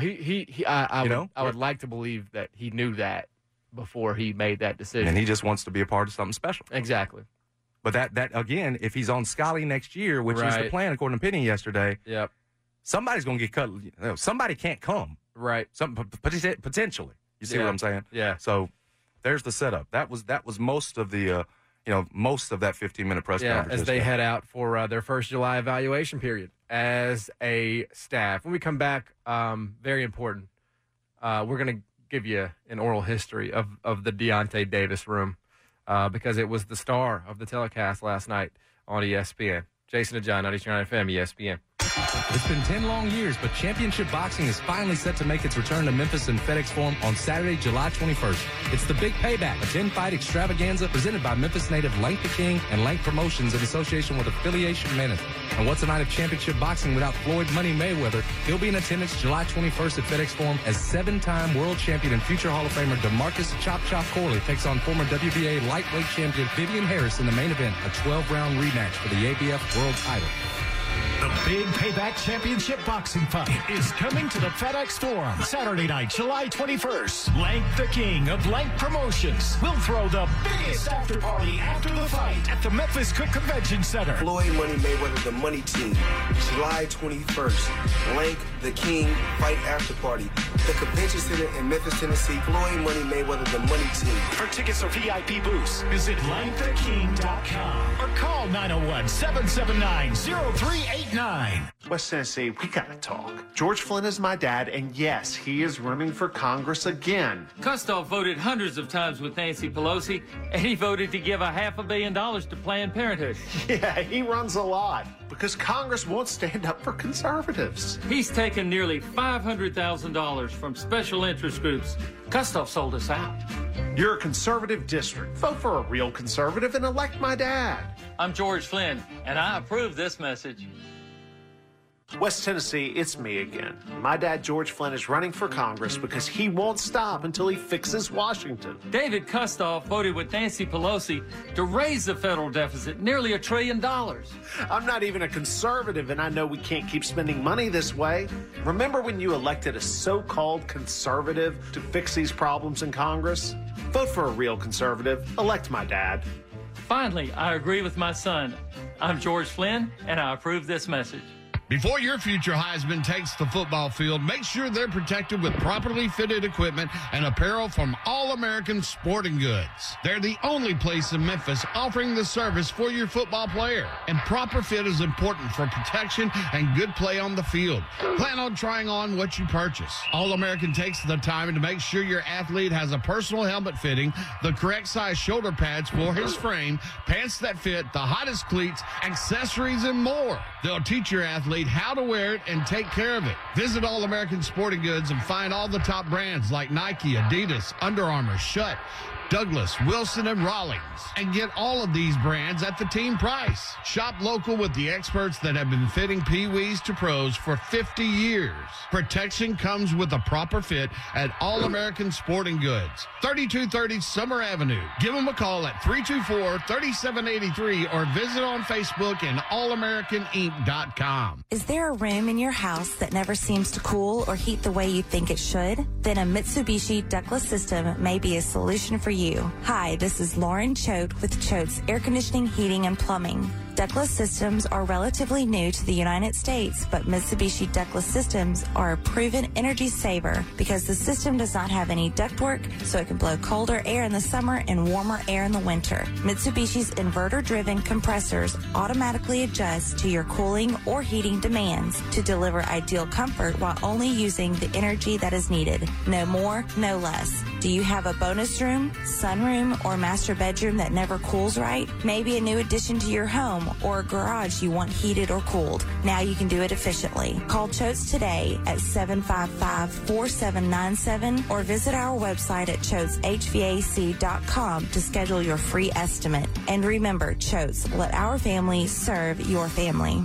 [SPEAKER 11] I would like to believe that he knew that before he made that decision.
[SPEAKER 15] And he just wants to be a part of something special.
[SPEAKER 11] Exactly.
[SPEAKER 15] But that again, if he's on Scully next year, which is the plan according to Penny yesterday, somebody's going to get cut. Somebody can't come.
[SPEAKER 11] Right.
[SPEAKER 15] Potentially. You see what I'm saying?
[SPEAKER 11] Yeah.
[SPEAKER 15] So there's the setup. That was most of the most of that 15-minute press conference.
[SPEAKER 11] As they head out for their first July evaluation period as a staff. When we come back, very important, we're going to give you an oral history of the Deontay Davis room because it was the star of the telecast last night on ESPN. Jason and John, 92.9 FM, ESPN.
[SPEAKER 15] It's been 10 long years, but Championship Boxing is finally set to make its return to Memphis in FedEx Forum on Saturday, July 21st. It's the Big Payback, a 10-fight extravaganza presented by Memphis native Lank the King and Lank Promotions in association with Affiliation Management. And what's a night of championship boxing without Floyd Money Mayweather? He'll be in attendance July 21st at FedEx Forum as 7-time world champion and future Hall of Famer DeMarcus Chop Chop Corley takes on former WBA lightweight champion Vivian Harris in the main event, a 12-round rematch for the ABF world title.
[SPEAKER 16] The Big Payback Championship Boxing Fight is coming to the FedEx Forum Saturday night, July 21st. Lank the King of Lank Promotions will throw the biggest after party after the fight at the Memphis Quick Convention Center.
[SPEAKER 17] Floyd Money Mayweather, the Money Team, July 21st. Lank the King Fight After Party. The Convention Center in Memphis, Tennessee. Floyd Money Mayweather, the Money Team.
[SPEAKER 16] For tickets or VIP booths, visit lanktheking.com or call 901-779-0389.
[SPEAKER 18] West Tennessee, we gotta talk. George Flynn is my dad, and yes, he is running for Congress again.
[SPEAKER 14] Kustoff voted hundreds of times with Nancy Pelosi, and he voted to give $500 million to Planned Parenthood.
[SPEAKER 18] Yeah, he runs a lot because Congress won't stand up for conservatives.
[SPEAKER 14] He's taken nearly $500,000 from special interest groups. Kustoff sold us out.
[SPEAKER 18] You're a conservative district. Vote for a real conservative and elect my dad.
[SPEAKER 14] I'm George Flynn, and I approve this message.
[SPEAKER 18] West Tennessee, it's me again. My dad, George Flynn, is running for Congress because he won't stop until he fixes Washington.
[SPEAKER 14] David Kustoff voted with Nancy Pelosi to raise the federal deficit nearly $1 trillion.
[SPEAKER 18] I'm not even a conservative, and I know we can't keep spending money this way. Remember when you elected a so-called conservative to fix these problems in Congress? Vote for a real conservative. Elect my dad.
[SPEAKER 14] Finally, I agree with my son. I'm George Flynn, and I approve this message.
[SPEAKER 19] Before your future Heisman takes the football field, make sure they're protected with properly fitted equipment and apparel from All American Sporting Goods. They're the only place in Memphis offering the service for your football player. And proper fit is important for protection and good play on the field. Plan on trying on what you purchase. All American takes the time to make sure your athlete has a personal helmet fitting, the correct size shoulder pads for his frame, pants that fit, the hottest cleats, accessories, and more. They'll teach your athlete how to wear it and take care of it. Visit All American Sporting Goods and find all the top brands like Nike, Adidas, Under Armour, Schutt, Douglas, Wilson, and Rawlings. And get all of these brands at the team price. Shop local with the experts that have been fitting Pee-wees to pros for 50 years. Protection comes with a proper fit at All American Sporting Goods, 3230 Summer Avenue. Give them a call at 324-3783 or visit on Facebook and allamericaninc.com.
[SPEAKER 20] Is there a room in your house that never seems to cool or heat the way you think it should? Then a Mitsubishi ductless system may be a solution for you. Hi, this is Lauren Choate with Choate's Air Conditioning, Heating, and Plumbing. Ductless systems are relatively new to the United States, but Mitsubishi ductless systems are a proven energy saver because the system does not have any ductwork, so it can blow colder air in the summer and warmer air in the winter. Mitsubishi's inverter-driven compressors automatically adjust to your cooling or heating demands to deliver ideal comfort while only using the energy that is needed. No more, no less. Do you have a bonus room, sunroom, or master bedroom that never cools right? Maybe a new addition to your home or a garage you want heated or cooled. Now you can do it efficiently. Call Choates today at 755-4797 or visit our website at choateshvac.com to schedule your free estimate. And remember, Choates, let our family serve your family.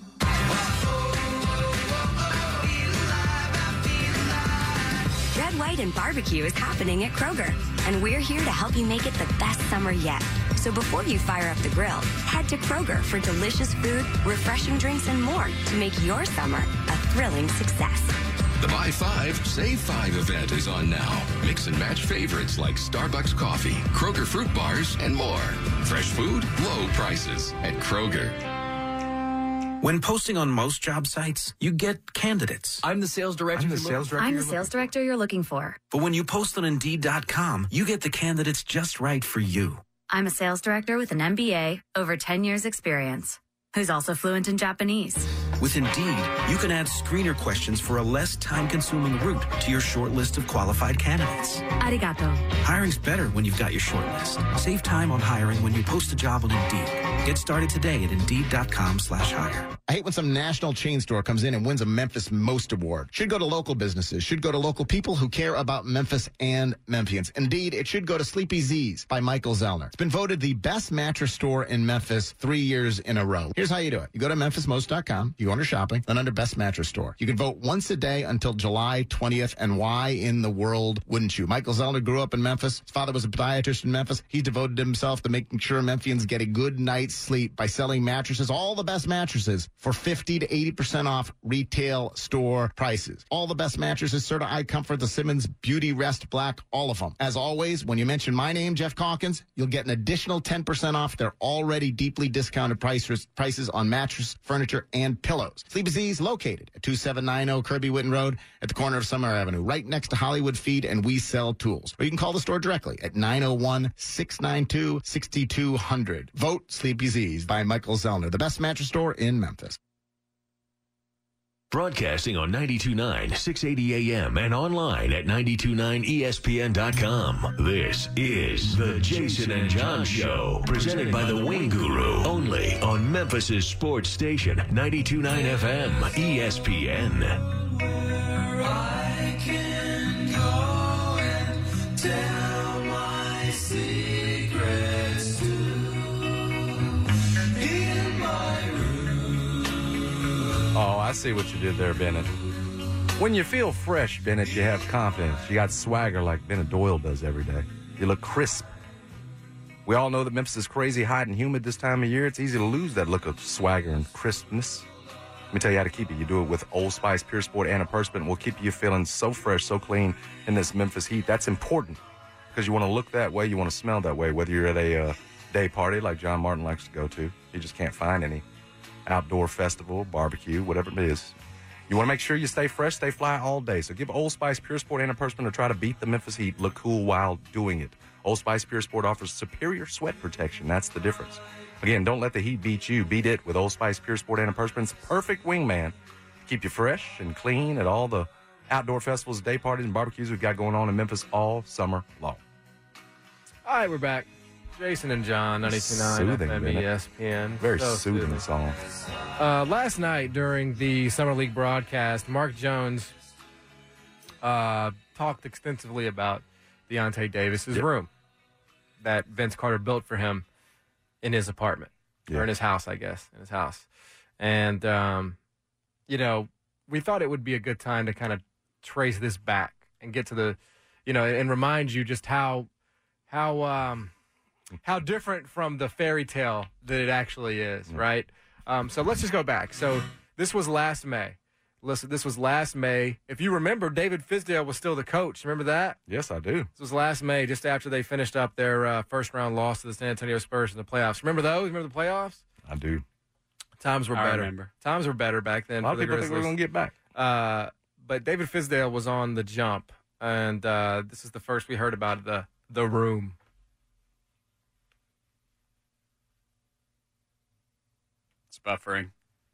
[SPEAKER 21] Red, White, and Barbecue is happening at Kroger, and we're here to help you make it the best summer yet. So before you fire up the grill, head to Kroger for delicious food, refreshing drinks, and more to make your summer a thrilling success.
[SPEAKER 22] The Buy 5, Save 5 event is on now. Mix and match favorites like Starbucks coffee, Kroger fruit bars, and more. Fresh food, low prices at Kroger.
[SPEAKER 23] When posting on most job sites, you get candidates.
[SPEAKER 24] I'm the sales director.
[SPEAKER 23] I'm the sales
[SPEAKER 21] director you're looking for.
[SPEAKER 23] But when you post on Indeed.com, you get the candidates just right for you.
[SPEAKER 21] I'm a sales director with an MBA, over 10 years experience, who's also fluent in Japanese.
[SPEAKER 23] With Indeed, you can add screener questions for a less time-consuming route to your short list of qualified candidates.
[SPEAKER 21] Arigato.
[SPEAKER 23] Hiring's better when you've got your short list. Save time on hiring when you post a job on Indeed. Get started today at Indeed.com/hire.
[SPEAKER 25] I hate when some national chain store comes in and wins a Memphis Most Award. Should go to local businesses. Should go to local people who care about Memphis and Memphians. Indeed, it should go to Sleepy Z's by Michael Zellner. It's been voted the best mattress store in Memphis 3 years in a row. Here's how you do it. You go to MemphisMost.com. You go under shopping, then under best mattress store. You can vote once a day until July 20th. And why in the world wouldn't you? Michael Zellner grew up in Memphis. His father was a podiatrist in Memphis. He devoted himself to making sure Memphians get a good night's sleep by selling mattresses, all the best mattresses, for 50 to 80% off retail store prices. All the best mattresses, Certified Comfort, the Simmons Beauty Rest Black, all of them. As always, when you mention my name, Jeff Calkins, you'll get an additional 10% off their already deeply discounted prices on mattress, furniture, and pillows. Sleepy Z's located at 2790 Kirby Whitten Road at the corner of Summer Avenue, right next to Hollywood Feed and We Sell Tools. Or you can call the store directly at 901-692-6200. Vote Sleepy Z's by Michael Zellner, the best mattress store in Memphis.
[SPEAKER 8] Broadcasting on 92.9, 680 AM and online at 929ESPN.com. This is the Jason and John Show, presented by the Wing Guru, only on Memphis' sports station, 92.9 FM, ESPN.
[SPEAKER 7] Where I can go and tell my secrets to in my room.
[SPEAKER 15] Oh, I see what you did there, Bennett. When you feel fresh, Bennett, you have confidence. You got swagger like Bennett Doyle does every day. You look crisp. We all know that Memphis is crazy hot and humid this time of year. It's easy to lose that look of swagger and crispness. Let me tell you how to keep it. You do it with Old Spice Pure Sport Antiperspirant. Will keep you feeling so fresh, so clean in this Memphis heat. That's important because you want to look that way. You want to smell that way, whether you're at a day party like John Martin likes to go to. You just can't find any outdoor festival, barbecue, whatever it is. You want to make sure you stay fresh, stay fly all day. So give Old Spice Pure Sport Antiperspirant a try to beat the Memphis heat. Look cool while doing it. Old Spice Pure Sport offers superior sweat protection. That's the difference. Again, don't let the heat beat you. Beat it with Old Spice Pure Sport Antiperspirant's perfect wingman. Keep you fresh and clean at all the outdoor festivals, day parties, and barbecues we've got going on in Memphis all summer long.
[SPEAKER 11] All right, we're back. Jason and John, 92.9 FM ESPN.
[SPEAKER 15] Very soothing song.
[SPEAKER 11] Last night during the Summer League broadcast, Mark Jones talked extensively about Deontay Davis's room that Vince Carter built for him in his apartment, or in his house, I guess, in his house. And, you know, we thought it would be a good time to kind of trace this back and get to the, you know, and remind you just how different from the fairy tale that it actually is, right? So let's just go back. So this was last May. Listen, this was last May. If you remember, David Fizdale was still the coach. Remember that?
[SPEAKER 15] Yes, I do.
[SPEAKER 11] This was last May, just after they finished up their first-round loss to the San Antonio Spurs in the playoffs. Remember those? Remember the playoffs?
[SPEAKER 15] I do.
[SPEAKER 11] Times were
[SPEAKER 12] I
[SPEAKER 11] better.
[SPEAKER 12] remember.
[SPEAKER 11] Times were better back then.
[SPEAKER 15] A lot
[SPEAKER 11] for
[SPEAKER 15] of
[SPEAKER 11] the
[SPEAKER 15] people think we're
[SPEAKER 11] Grizzlies.
[SPEAKER 15] going to get back.
[SPEAKER 11] But David Fizdale was on the jump, and this is the first we heard about the room.
[SPEAKER 12] It's buffering.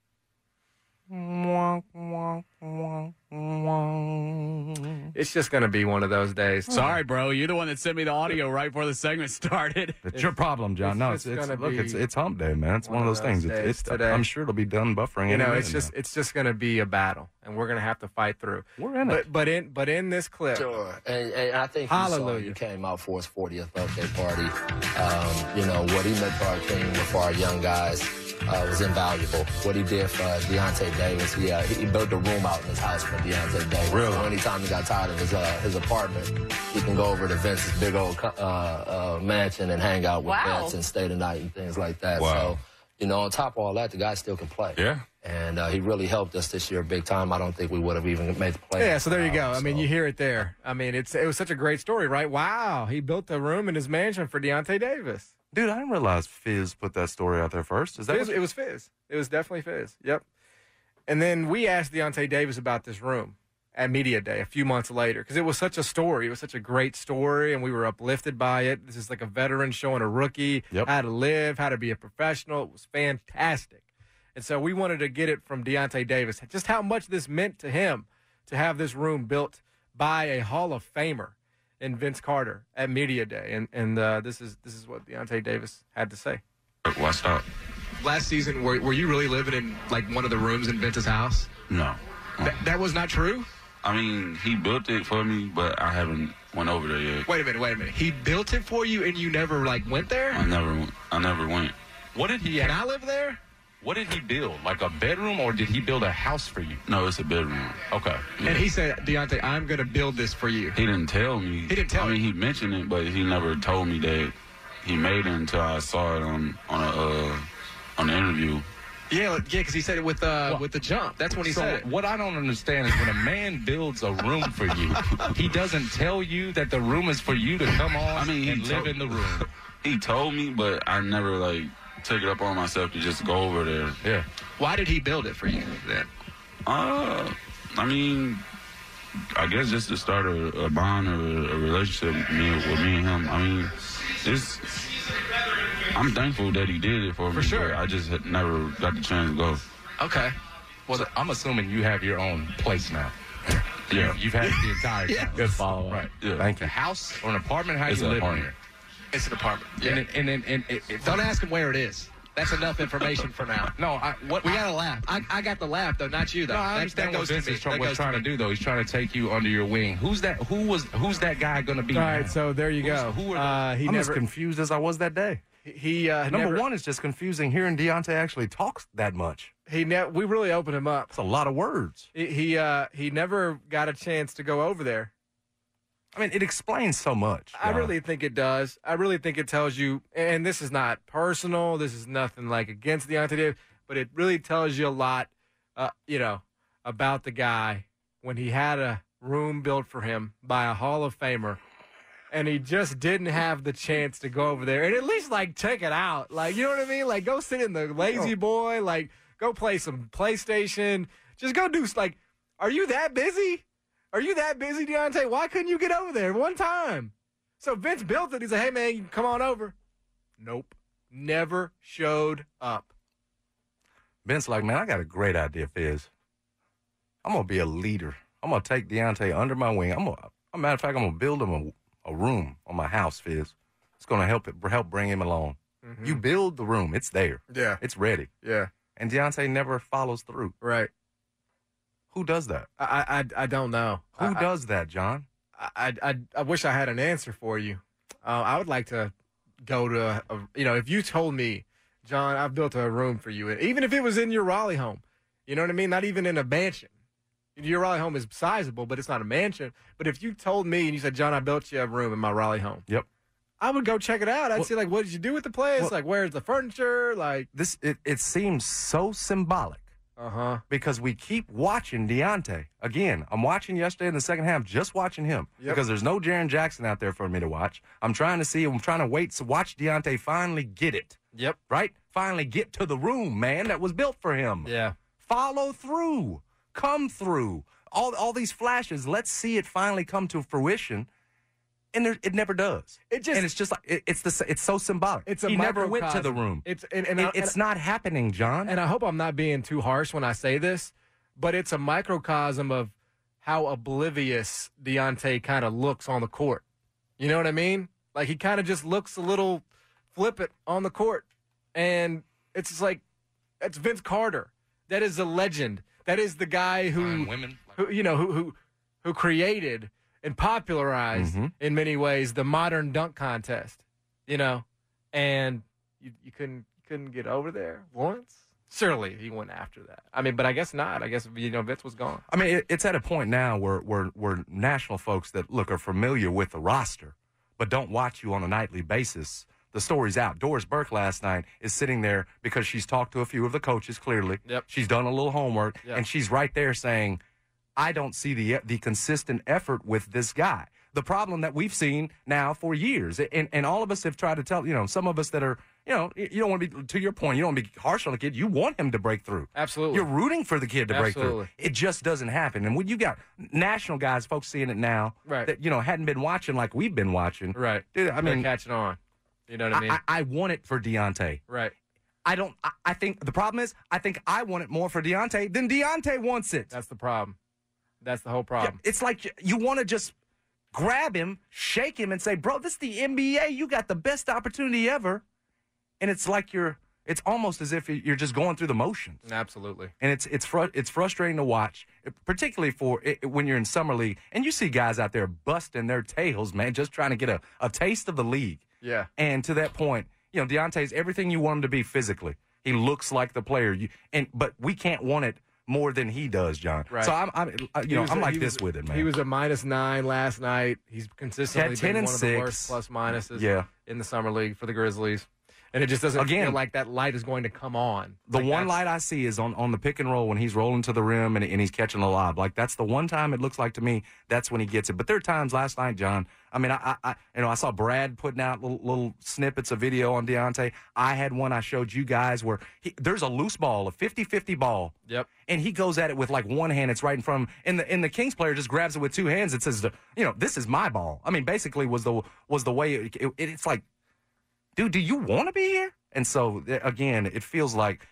[SPEAKER 11] It's just going to be one of those days.
[SPEAKER 12] Sorry, bro. You're the one that sent me the audio right before the segment started.
[SPEAKER 15] It's your problem, John. No, it's hump day, man. It's one of those things. It's
[SPEAKER 11] today.
[SPEAKER 15] I'm sure it'll be done buffering.
[SPEAKER 11] You know,
[SPEAKER 15] any
[SPEAKER 11] it's
[SPEAKER 15] minute
[SPEAKER 11] just going to be a battle, and we're going to have to fight through.
[SPEAKER 15] We're in it.
[SPEAKER 11] But in this clip,
[SPEAKER 1] Sure, and I think you saw
[SPEAKER 11] Hallelujah.
[SPEAKER 1] he came out for his 40th birthday party. You know, what he meant for our team and for our young guys was invaluable. What he did for Deontay Davis, he built a room out in his house for Deontay Davis.
[SPEAKER 15] Really?
[SPEAKER 1] So anytime he got tired of his apartment, he can go over to Vince's big old mansion and hang out with Vince and stay the night and things like that.
[SPEAKER 15] Wow.
[SPEAKER 1] So, you know, on top of all that, the guy still can play.
[SPEAKER 15] Yeah.
[SPEAKER 1] And he really helped us this year big time. I don't think we would have even made the playoffs.
[SPEAKER 11] yeah, so there you go. I mean, you hear it there. I mean, it was such a great story, right? Wow, he built a room in his mansion for Deontay Davis.
[SPEAKER 15] Dude, I didn't realize Fizz put that story out there first. Is that
[SPEAKER 11] Fizz, it was Fizz. It was definitely Fizz. Yep. And then we asked Deontay Davis about this room at Media Day a few months later because it was such a story. It was such a great story, and we were uplifted by it. This is like a veteran showing a rookie how to live, how to be a professional. It was fantastic. And so we wanted to get it from Deontay Davis, just how much this meant to him to have this room built by a Hall of Famer in Vince Carter at Media Day. And this is what Deontay Davis had to say.
[SPEAKER 2] What's up?
[SPEAKER 11] Last season, were you really living in like one of the rooms in Vince's house?
[SPEAKER 2] No.
[SPEAKER 11] That was not true?
[SPEAKER 2] I mean, he built it for me, but I haven't went over there yet.
[SPEAKER 11] Wait a minute. He built it for you and you never like went there?
[SPEAKER 2] I never went.
[SPEAKER 15] What did he
[SPEAKER 11] Can I live there?
[SPEAKER 15] What did he build? Like a bedroom, or did he build a house for you?
[SPEAKER 2] No, it's a bedroom.
[SPEAKER 15] Okay.
[SPEAKER 2] Yeah.
[SPEAKER 11] And he said, Deontay, I'm going to build this for you.
[SPEAKER 2] He didn't tell me.
[SPEAKER 11] He didn't tell
[SPEAKER 2] I mean, he mentioned it, but he never told me that he made it until I saw it on the interview.
[SPEAKER 11] Yeah, because he said it with the jump. That's when he said it.
[SPEAKER 15] What I don't understand is when a man builds a room for you, he doesn't tell you that the room is for you to come on and live in the room.
[SPEAKER 2] He told me, but I never took it up on myself to just go over there.
[SPEAKER 15] Yeah.
[SPEAKER 11] Why did he build it for you then?
[SPEAKER 2] I mean, I guess just to start a bond or a relationship with me and him. I mean, I'm thankful that he did it for me.
[SPEAKER 11] For sure.
[SPEAKER 2] But I just had never got the chance to go.
[SPEAKER 11] Okay.
[SPEAKER 15] Well, I'm assuming you have your own place now.
[SPEAKER 2] Yeah.
[SPEAKER 15] You've had it the entire time.
[SPEAKER 2] Good follow.
[SPEAKER 15] Right.
[SPEAKER 2] Yeah.
[SPEAKER 15] Thank you. A house or an apartment? How
[SPEAKER 2] It's
[SPEAKER 15] you
[SPEAKER 2] an
[SPEAKER 15] live
[SPEAKER 2] apartment.
[SPEAKER 15] here?
[SPEAKER 11] It's an apartment.
[SPEAKER 15] Yeah. And
[SPEAKER 11] Don't ask him where it is. That's enough information for now.
[SPEAKER 15] No,
[SPEAKER 11] we got a laugh. I got the laugh though, not you though.
[SPEAKER 15] No, I understand what Vince is trying to do though. He's trying to take you under your wing. Who's that guy going to be?
[SPEAKER 11] All
[SPEAKER 15] now?
[SPEAKER 11] right, so there you go.
[SPEAKER 15] I'm as confused as I was that day.
[SPEAKER 11] He
[SPEAKER 15] number one is just confusing hearing Deontay actually talks that much.
[SPEAKER 11] We really opened him up.
[SPEAKER 15] It's a lot of words.
[SPEAKER 11] He never got a chance to go over there.
[SPEAKER 15] I mean, it explains so much.
[SPEAKER 11] I really think it does. I really think it tells you, and this is not personal. This is nothing like against Deontay Davis, but it really tells you a lot, about the guy when he had a room built for him by a Hall of Famer, and he just didn't have the chance to go over there and at least check it out. You know what I mean? Go sit in the Lazy Boy. Go play some PlayStation. Just go do are you that busy? Are you that busy, Deontay? Why couldn't you get over there one time? So Vince built it. He said, hey, man, you can come on over. Nope. Never showed up.
[SPEAKER 15] Vince man, I got a great idea, Fizz. I'm going to be a leader. I'm going to take Deontay under my wing. As a matter of fact, I'm going to build him a room on my house, Fizz. It's going to help bring him along. Mm-hmm. You build the room. It's there.
[SPEAKER 11] Yeah.
[SPEAKER 15] It's ready.
[SPEAKER 11] Yeah.
[SPEAKER 15] And Deontay never follows through.
[SPEAKER 11] Right.
[SPEAKER 15] Who does that?
[SPEAKER 11] I don't know.
[SPEAKER 15] Who does that, John?
[SPEAKER 11] I wish I had an answer for you. I would like to go to, if you told me, John, I've built a room for you, even if it was in your Raleigh home, you know what I mean? Not even in a mansion. Your Raleigh home is sizable, but it's not a mansion. But if you told me and you said, John, I built you a room in my Raleigh home.
[SPEAKER 15] Yep.
[SPEAKER 11] I would go check it out. I'd see, what did you do with the place? Where's the furniture?
[SPEAKER 15] It seems so symbolic.
[SPEAKER 11] Uh-huh.
[SPEAKER 15] Because we keep watching Deontay. Again, I'm watching yesterday in the second half, just watching him.
[SPEAKER 11] Yep.
[SPEAKER 15] Because there's no Jaren Jackson out there for me to watch. I'm trying to wait to watch Deontay finally get it.
[SPEAKER 11] Yep.
[SPEAKER 15] Right? finally get to the room, man, that was built for him.
[SPEAKER 11] Yeah.
[SPEAKER 15] Follow through. Come through. All these flashes, let's see it finally come to fruition. And it never does. And it's just like it's so symbolic. He never went to the room. It's not happening, John.
[SPEAKER 11] And I hope I'm not being too harsh when I say this, but it's a microcosm of how oblivious Deontay kind of looks on the court. You know what I mean? Like he kind of just looks a little flippant on the court, and it's just like that's Vince Carter. That is a legend. That is the guy who created and popularized in many ways the modern dunk contest, and you couldn't get over there once. Surely he went after that. I mean, but I guess not. I guess Vince was gone.
[SPEAKER 15] I mean, it's at a point now where national folks that are familiar with the roster, but don't watch you on a nightly basis. The story's out. Doris Burke last night is sitting there because she's talked to a few of the coaches. Clearly, she's done a little homework, and she's right there saying, I don't see the consistent effort with this guy. The problem that we've seen now for years, and all of us have tried to tell, some of us that are, you don't want to be, to your point, you don't want to be harsh on the kid. You want him to break through.
[SPEAKER 11] Absolutely.
[SPEAKER 15] You're rooting for the kid to break through. It just doesn't happen. And when you got national guys, folks seeing it now, that, hadn't been watching like we've been watching.
[SPEAKER 11] Right.
[SPEAKER 15] Dude, I mean,
[SPEAKER 11] they're catching on. You know what I mean?
[SPEAKER 15] I want it for Deontay.
[SPEAKER 11] Right.
[SPEAKER 15] I think the problem is, I think I want it more for Deontay than Deontay wants it.
[SPEAKER 11] That's the problem. That's the whole problem.
[SPEAKER 15] Yeah, it's like you want to just grab him, shake him, and say, bro, this is the NBA. You got the best opportunity ever. And it's like it's almost as if you're just going through the motions.
[SPEAKER 11] Absolutely.
[SPEAKER 15] And it's frustrating to watch, particularly when you're in summer league. And you see guys out there busting their tails, man, just trying to get a taste of the league.
[SPEAKER 11] Yeah.
[SPEAKER 15] And to that point, Deontay's everything you want him to be physically. He looks like the player. But we can't want it more than he does, John.
[SPEAKER 11] Right.
[SPEAKER 15] So I'm like this with it, man.
[SPEAKER 11] He was a -9 last night. He's consistently been one of the worst plus minuses in the summer league for the Grizzlies. And it just doesn't feel like that light is going to come on.
[SPEAKER 15] The one light I see is on the pick and roll when he's rolling to the rim and he's catching the lob. Like, that's the one time it looks like to me that's when he gets it. But there are times last night, John, I mean, I saw Brad putting out little snippets of video on Deontay. I had one I showed you guys where there's a loose ball, a 50-50 ball.
[SPEAKER 11] Yep.
[SPEAKER 15] And he goes at it with like one hand. It's right in front of him. And the Kings player just grabs it with two hands. It says, this is my ball. I mean, basically was the way it's like, dude, do you want to be here? And so, again, it feels like,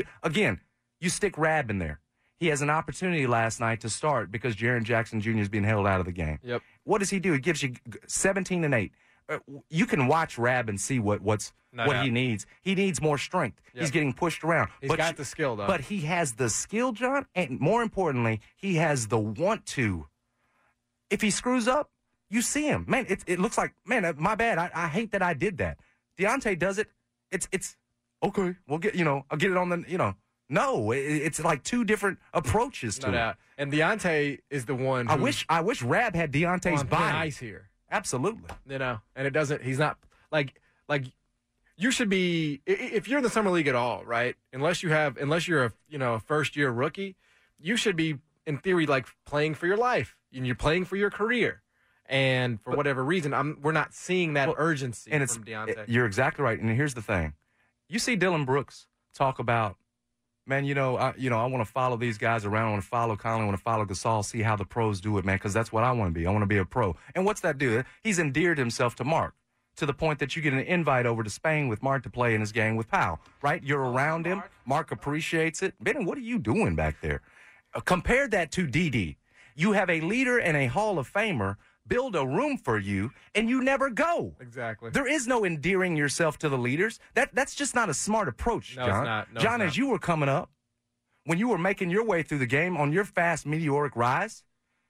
[SPEAKER 15] you stick Rab in there. He has an opportunity last night to start because Jaren Jackson Jr. is being held out of the game.
[SPEAKER 11] Yep.
[SPEAKER 15] What does he do? He gives you 17 and 8. You can watch Rab and see what he needs. He needs more strength.
[SPEAKER 11] Yep.
[SPEAKER 15] He's getting pushed around.
[SPEAKER 11] He's got the skill, though.
[SPEAKER 15] But he has the skill, John, and more importantly, he has the want to. If he screws up, you see him. Man, it looks like, man, my bad. I hate that I did that. Deontay does it. It's okay. We'll get, I'll get it on the, No, it's like two different approaches to it.
[SPEAKER 11] And Deontay is the one who...
[SPEAKER 15] I wish Rab had Deontay's body.
[SPEAKER 11] Nice here.
[SPEAKER 15] Absolutely.
[SPEAKER 11] And it doesn't... He's not... Like you should be... If you're in the summer league at all, right? Unless you're a first-year rookie, you should be, in theory, like playing for your life. And you're playing for your career. And for whatever reason, we're not seeing that urgency from Deontay.
[SPEAKER 15] You're exactly right. And here's the thing. You see Dylan Brooks talk about, man, I want to follow these guys around. I want to follow Conley. I want to follow Gasol, see how the pros do it, man, because that's what I want to be. I want to be a pro. And what's that do? He's endeared himself to Mark to the point that you get an invite over to Spain with Mark to play in his game with Powell, right? You're around him. Mark appreciates it. Ben, what are you doing back there? Compare that to DD. You have a leader and a Hall of Famer build a room for you, and you never go.
[SPEAKER 11] Exactly.
[SPEAKER 15] There is no endearing yourself to the leaders. That's just not a smart approach,
[SPEAKER 11] No,
[SPEAKER 15] John.
[SPEAKER 11] it's not. No,
[SPEAKER 15] John,
[SPEAKER 11] it's
[SPEAKER 15] as you were coming up, when you were making your way through the game on your fast meteoric rise,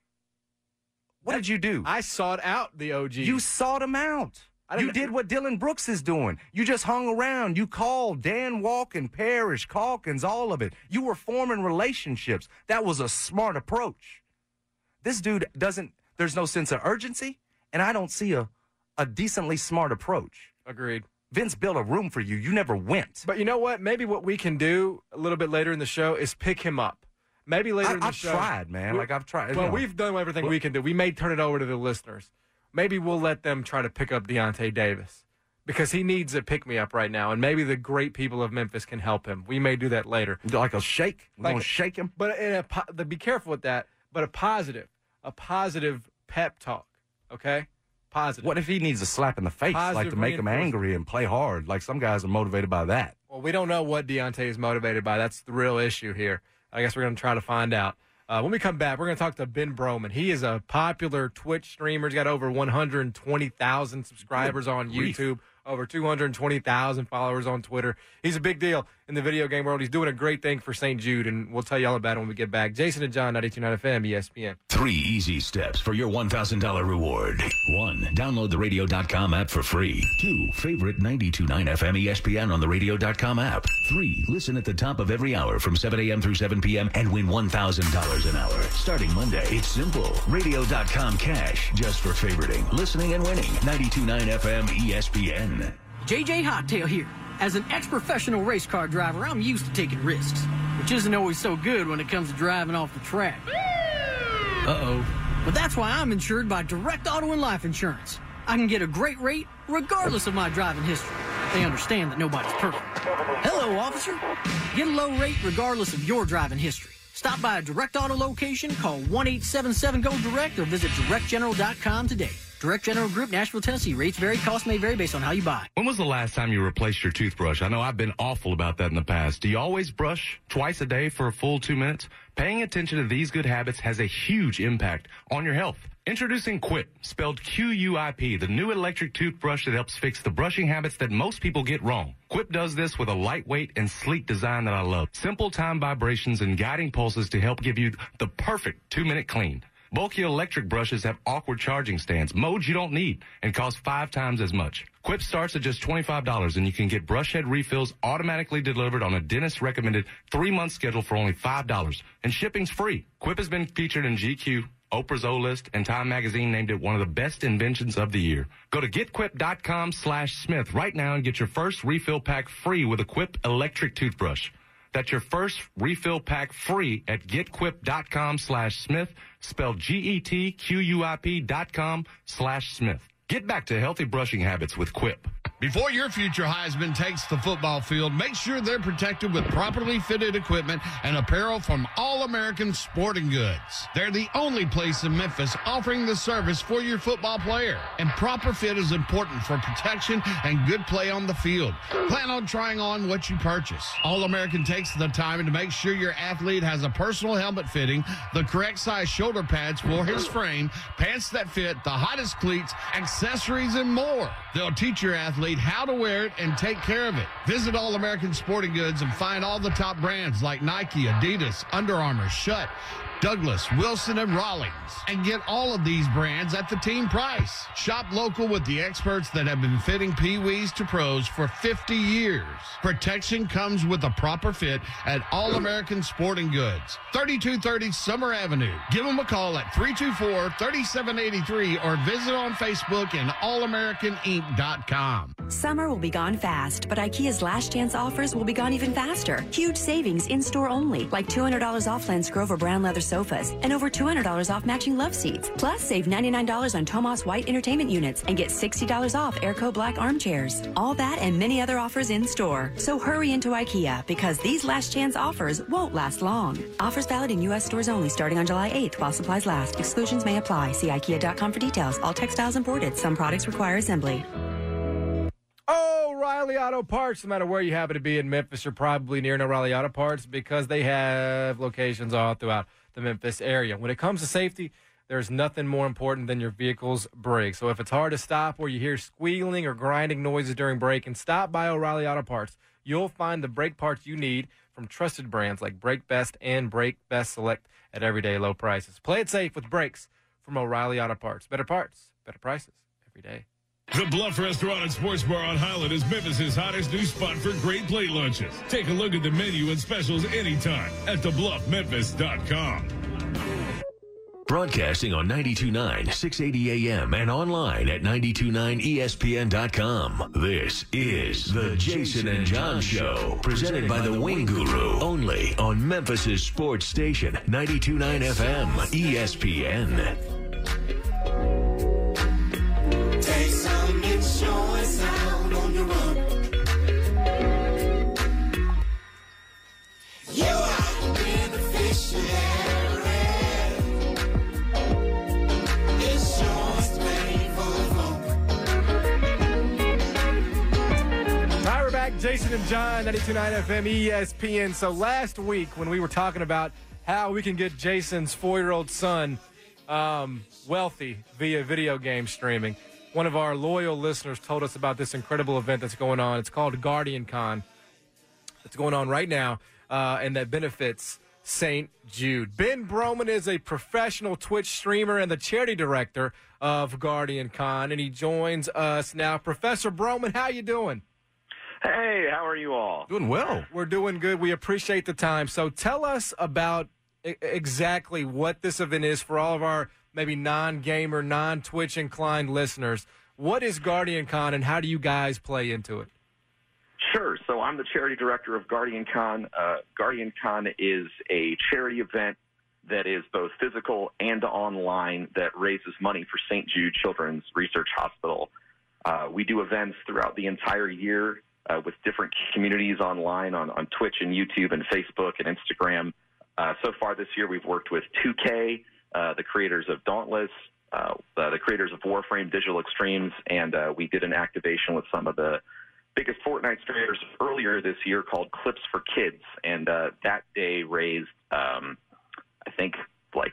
[SPEAKER 15] what did you do?
[SPEAKER 11] I sought out the OG.
[SPEAKER 15] You sought him out. You did what Dylan Brooks is doing. You just hung around. You called Dan Walken, Parrish, Calkins, all of it. You were forming relationships. That was a smart approach. This dude doesn't... There's no sense of urgency, and I don't see a decently smart approach.
[SPEAKER 11] Agreed.
[SPEAKER 15] Vince built a room for you. You never went.
[SPEAKER 11] But you know what? Maybe what we can do a little bit later in the show is pick him up. Maybe later in the show.
[SPEAKER 15] I've tried, man. I've tried.
[SPEAKER 11] Well, we've done everything we can do. We may turn it over to the listeners. Maybe we'll let them try to pick up Deontay Davis because he needs a pick-me-up right now, and maybe the great people of Memphis can help him. We may do that later.
[SPEAKER 15] Like a shake? We're going to shake him?
[SPEAKER 11] But be careful with that, but a positive pep talk, okay? Positive.
[SPEAKER 15] What if he needs a slap in the face, like to make him angry and play hard? Like some guys are motivated by that.
[SPEAKER 11] Well, we don't know what Deontay is motivated by. That's the real issue here. I guess we're going to try to find out. When we come back, we're going to talk to Ben Broman. He is a popular Twitch streamer. He's got over 120,000 subscribers on YouTube, over 220,000 followers on Twitter. He's a big deal in the video game world. He's doing a great thing for St. Jude, and we'll tell you all about it when we get back. Jason and John, 92.9 FM, ESPN.
[SPEAKER 8] 3 easy steps for your $1,000 reward. 1, download the radio.com app for free. 2, favorite 92.9 FM ESPN on the radio.com app. 3, listen at the top of every hour from 7 a.m. through 7 p.m. and win $1,000 an hour. Starting Monday, it's simple. Radio.com cash just for favoriting, listening, and winning. 92.9 FM ESPN.
[SPEAKER 3] JJ Hottail here. As an ex-professional race car driver, I'm used to taking risks, which isn't always so good when it comes to driving off the track. Uh-oh. But that's why I'm insured by Direct Auto and Life Insurance. I can get a great rate regardless of my driving history. They understand that nobody's perfect. Hello, officer. Get a low rate regardless of your driving history. Stop by a Direct Auto location, call 1-877-GO-DIRECT, or visit directgeneral.com today. Direct General Group, Nashville, Tennessee. Rates vary, costs may vary based on how you buy.
[SPEAKER 15] When was the last time you replaced your toothbrush? I know I've been awful about that in the past. Do you always brush twice a day for a full 2 minutes? Paying attention to these good habits has a huge impact on your health. Introducing Quip, spelled Q-U-I-P, the new electric toothbrush that helps fix the brushing habits that most people get wrong. Quip does this with a lightweight and sleek design that I love. Simple time vibrations and guiding pulses to help give you the perfect 2-minute clean. Bulky electric brushes have awkward charging stands, modes you don't need, and cost 5 times as much. Quip starts at just $25, and you can get brush head refills automatically delivered on a dentist-recommended 3-month schedule for only $5, and shipping's free. Quip has been featured in GQ, Oprah's O-List, and Time Magazine named it one of the best inventions of the year. Go to getquip.com/Smith right now and get your first refill pack free with a Quip electric toothbrush. That's your first refill pack free at getquip.com/Smith, spelled GETQUIP.com/Smith. Get back to healthy brushing habits with Quip.
[SPEAKER 19] Before your future Heisman takes the football field, make sure they're protected with properly fitted equipment and apparel from All-American Sporting Goods. They're the only place in Memphis offering the service for your football player. And proper fit is important for protection and good play on the field. Plan on trying on what you purchase. All-American takes the time to make sure your athlete has a personal helmet fitting, the correct size shoulder pads for his frame, pants that fit, the hottest cleats, accessories, and more. They'll teach your athlete how to wear it and take care of it. Visit All American Sporting Goods and find all the top brands like Nike, Adidas, Under Armour, Schutt, Douglas, Wilson, and Rawlings. And get all of these brands at the team price. Shop local with the experts that have been fitting Pee-wees to pros for 50 years. Protection comes with a proper fit at All American Sporting Goods, 3230 Summer Avenue. Give them a call at 324-3783 or visit on Facebook and allamericaninc.com.
[SPEAKER 21] Summer will be gone fast, but IKEA's last chance offers will be gone even faster. Huge savings in-store only, like $200 off Lance Grover brown leather sofas and over $200 off matching love seats. Plus, save $99 on Tomas White entertainment units and get $60 off Airco Black armchairs. All that and many other offers in store. So hurry into IKEA because these last chance offers won't last long. Offers valid in U.S. stores only starting on July 8th while supplies last. Exclusions may apply. See IKEA.com for details. All textiles imported. Some products require assembly.
[SPEAKER 11] O'Reilly Auto Parts. No matter where you happen to be in Memphis, you're probably near an O'Reilly Auto Parts because they have locations all throughout the Memphis area. When it comes to safety, there's nothing more important than your vehicle's brakes. So if it's hard to stop or you hear squealing or grinding noises during braking, stop by O'Reilly Auto Parts. You'll find the brake parts you need from trusted brands like Brake Best and Brake Best Select at everyday low prices. Play it safe with brakes from O'Reilly Auto Parts. Better parts, better prices every day.
[SPEAKER 4] The Bluff Restaurant and Sports Bar on Highland is Memphis' hottest new spot for great plate lunches. Take a look at the menu and specials anytime at thebluffmemphis.com.
[SPEAKER 8] Broadcasting on 92.9, 680 AM and online at 929ESPN.com. This is the Jason and John Show, presented by the Wing Guru, only on Memphis' sports station, 92.9 FM, ESPN.
[SPEAKER 7] Take some insurance out on the road. You are beneficiary. Insurance paid for the
[SPEAKER 11] Hi, we're back. Jason and John, 92.9 FM ESPN. So last week when we were talking about how we can get Jason's 4-year-old son wealthy via video game streaming, one of our loyal listeners told us about this incredible event that's going on. It's called Guardian Con. It's going on right now, and that benefits St. Jude. Ben Broman is a professional Twitch streamer and the charity director of Guardian Con, and he joins us now. Professor Broman, how you doing?
[SPEAKER 5] Hey, how are you all?
[SPEAKER 15] Doing well.
[SPEAKER 11] We're doing good. We appreciate the time. So tell us about exactly what this event is for all of our maybe non-gamer, non-Twitch inclined listeners. What is Guardian Con, and how do you guys play into it?
[SPEAKER 5] Sure. So I'm the charity director of Guardian Con. Guardian Con is a charity event that is both physical and online that raises money for St. Jude Children's Research Hospital. We do events throughout the entire year with different communities online on Twitch and YouTube and Facebook and Instagram. So far this year, we've worked with 2K, the creators of Dauntless, the creators of Warframe Digital Extremes, and we did an activation with some of the biggest Fortnite streamers earlier this year called Clips for Kids, and that day raised, I think, like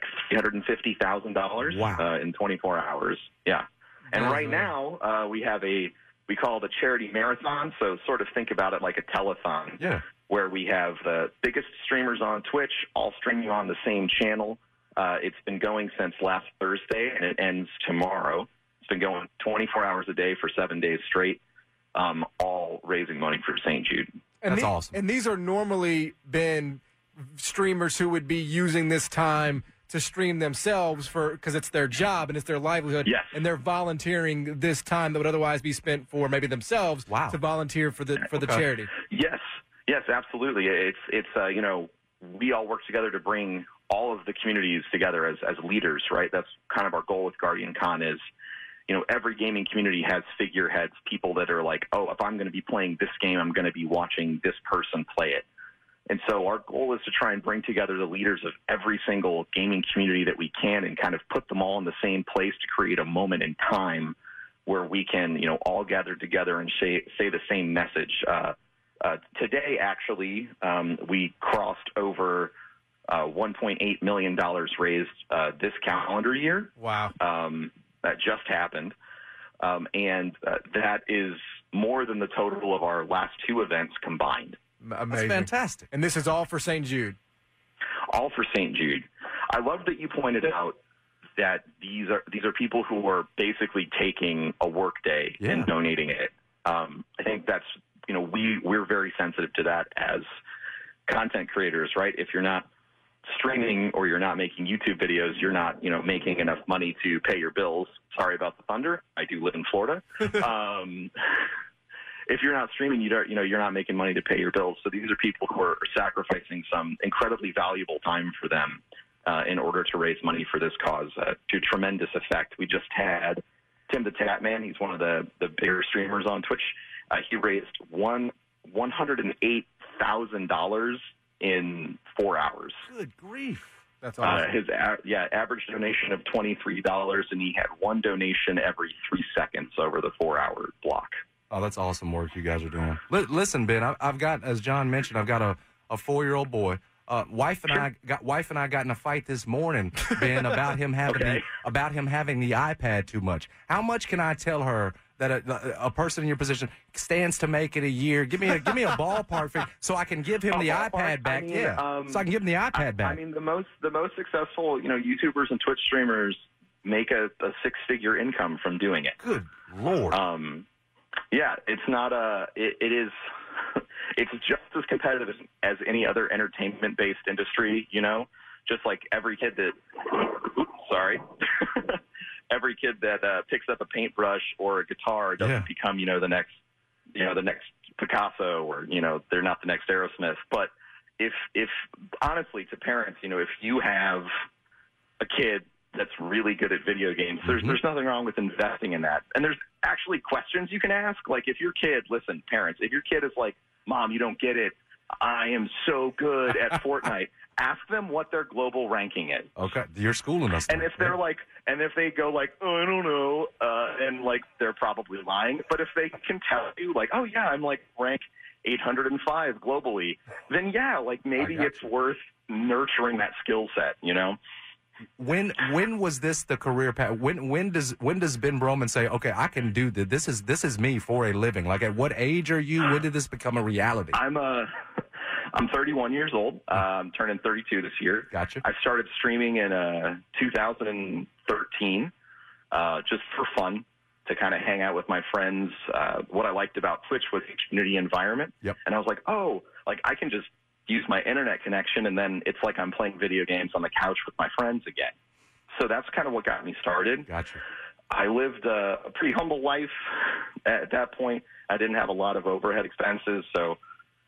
[SPEAKER 5] $350,000 in 24 hours. Yeah. And right now, we call it a charity marathon, so sort of think about it like a telethon.
[SPEAKER 15] Yeah.
[SPEAKER 5] Where we have the biggest streamers on Twitch all streaming on the same channel. It's been going since last Thursday, and it ends tomorrow. It's been going 24 hours a day for 7 days straight, all raising money for St. Jude.
[SPEAKER 11] That's awesome. And these are normally been streamers who would be using this time to stream themselves because it's their job and it's their livelihood.
[SPEAKER 5] Yes.
[SPEAKER 11] And they're volunteering this time that would otherwise be spent for maybe themselves to volunteer for the charity.
[SPEAKER 5] Yes, absolutely. It's you know, we all work together to bring all of the communities together as leaders, right? That's kind of our goal with Guardian Con is, you know, every gaming community has figureheads, people that are like, oh, if I'm going to be playing this game, I'm going to be watching this person play it. And so our goal is to try and bring together the leaders of every single gaming community that we can and kind of put them all in the same place to create a moment in time where we can, you know, all gather together and say the same message. Today, actually, we crossed over $1.8 million raised this calendar year.
[SPEAKER 11] Wow.
[SPEAKER 5] That just happened. And that is more than the total of our last two events combined.
[SPEAKER 11] Amazing.
[SPEAKER 15] That's fantastic.
[SPEAKER 11] And this is all for St. Jude.
[SPEAKER 5] All for St. Jude. I love that you pointed out that these are people who are basically taking a work day and donating it. I think that's, you know, we're very sensitive to that as content creators, right? If you're not streaming or you're not making YouTube videos, you're not, you know, making enough money to pay your bills. Sorry about the thunder. I do live in Florida. If you're not streaming, you're not making money to pay your bills. So these are people who are sacrificing some incredibly valuable time for them in order to raise money for this cause to tremendous effect. We just had Tim the Tatman. He's one of the bigger streamers on Twitch. He raised $108,000 in 4 hours.
[SPEAKER 15] Good grief.
[SPEAKER 11] That's awesome.
[SPEAKER 5] His average donation of $23, and he had one donation every 3 seconds over the 4-hour block.
[SPEAKER 15] Oh, that's awesome work you guys are doing. Listen, Ben, I've got, as John mentioned, I've got a 4-year-old boy. Wife and I got in a fight this morning, Ben, about him having the iPad too much. How much can I tell her that a person in your position stands to make it a year? Give me a ballpark figure so I can give him the iPad back. So I can give him the iPad back.
[SPEAKER 5] I mean, the most successful, you know, YouTubers and Twitch streamers make a 6-figure income from doing it.
[SPEAKER 15] Good Lord.
[SPEAKER 5] Yeah, it's not it is. It's just as competitive as any other entertainment-based industry, you know. Just like every kid that, every kid that picks up a paintbrush or a guitar doesn't become, you know, the next Picasso, or, you know, they're not the next Aerosmith. But if honestly, to parents, you know, if you have a kid that's really good at video games. There's nothing wrong with investing in that. And there's actually questions you can ask. Like if your kid, listen, parents, if your kid is like, Mom, you don't get it. I am so good at Fortnite. Ask them what their global ranking is.
[SPEAKER 15] Okay, you're schooling us.
[SPEAKER 5] And if they're like, and if they go like, oh, I don't know, and like they're probably lying. But if they can tell you like, oh yeah, I'm like rank 805 globally, then yeah, like maybe it's worth nurturing that skill set, you know?
[SPEAKER 15] When was this the career path? When does Ben Broman say, okay, I can do this? This is me for a living. Like at what age are you? When did this become a reality?
[SPEAKER 5] I'm 31 years old. I'm turning 32 this year.
[SPEAKER 15] Gotcha.
[SPEAKER 5] I started streaming in 2013, just for fun, to kind of hang out with my friends. What I liked about Twitch was the community environment.
[SPEAKER 15] Yep.
[SPEAKER 5] And I was like, oh, like I can just use my internet connection, and then it's like I'm playing video games on the couch with my friends again. So that's kind of what got me started.
[SPEAKER 15] Gotcha.
[SPEAKER 5] I lived a pretty humble life at that point. I didn't have a lot of overhead expenses, so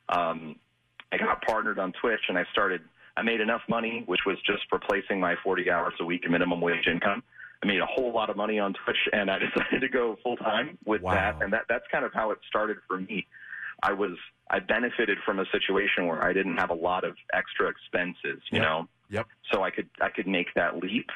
[SPEAKER 5] I got partnered on Twitch, and I made enough money, which was just replacing my 40 hours a week minimum wage income. I made a whole lot of money on Twitch, and I decided to go full-time with that, and that's kind of how it started for me. I benefited from a situation where I didn't have a lot of extra expenses, you know?
[SPEAKER 15] Yep.
[SPEAKER 5] So I could make that leap.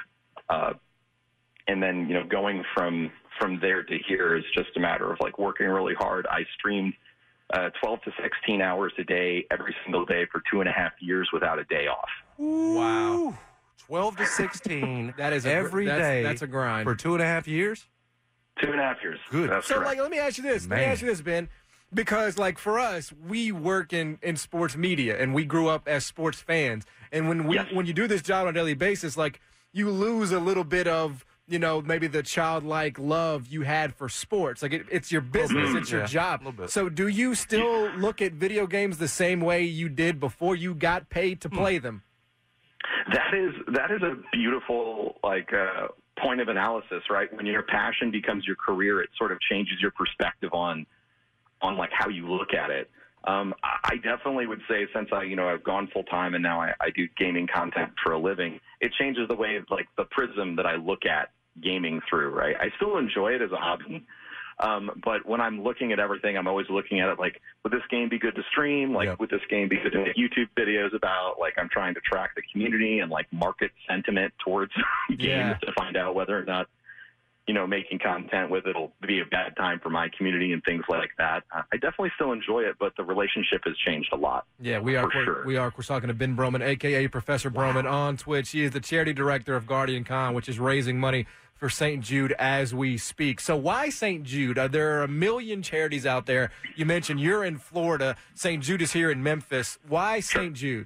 [SPEAKER 5] And then, you know, going from there to here is just a matter of like working really hard. I streamed 12 to 16 hours a day, every single day for 2.5 years without a day off.
[SPEAKER 15] Wow. 12 to 16.
[SPEAKER 11] That is
[SPEAKER 15] every day.
[SPEAKER 11] That's a grind.
[SPEAKER 15] For 2.5 years?
[SPEAKER 5] 2.5 years.
[SPEAKER 15] Good.
[SPEAKER 5] That's
[SPEAKER 11] so,
[SPEAKER 5] correct.
[SPEAKER 11] like, let me ask you this. Ben. Because, like, for us, we work in sports media, and we grew up as sports fans. And when you do this job on a daily basis, like, you lose a little bit of, you know, maybe the childlike love you had for sports. Like, it's your business. It's your job.
[SPEAKER 15] A little bit.
[SPEAKER 11] So do you still look at video games the same way you did before you got paid to play them?
[SPEAKER 5] That is a beautiful, like, point of analysis, right? When your passion becomes your career, it sort of changes your perspective on like how you look at it. I definitely would say since I've gone full time and now I do gaming content for a living, it changes the way like the prism that I look at gaming through, right? I still enjoy it as a hobby. But when I'm looking at everything, I'm always looking at it like, would this game be good to stream? Like, would this game be good to make YouTube videos about? Like, I'm trying to track the community and like market sentiment towards games to find out whether or not, you know, making content with it'll be a bad time for my community and things like that. I definitely still enjoy it, but the relationship has changed a lot.
[SPEAKER 11] Yeah, we are.
[SPEAKER 5] Sure.
[SPEAKER 11] We're talking to Ben Broman, a.k.a. Professor Broman, on Twitch. He is the charity director of Guardian Con, which is raising money for St. Jude as we speak. So why St. Jude? There are a million charities out there. You mentioned you're in Florida. St. Jude is here in Memphis. Why St. Jude?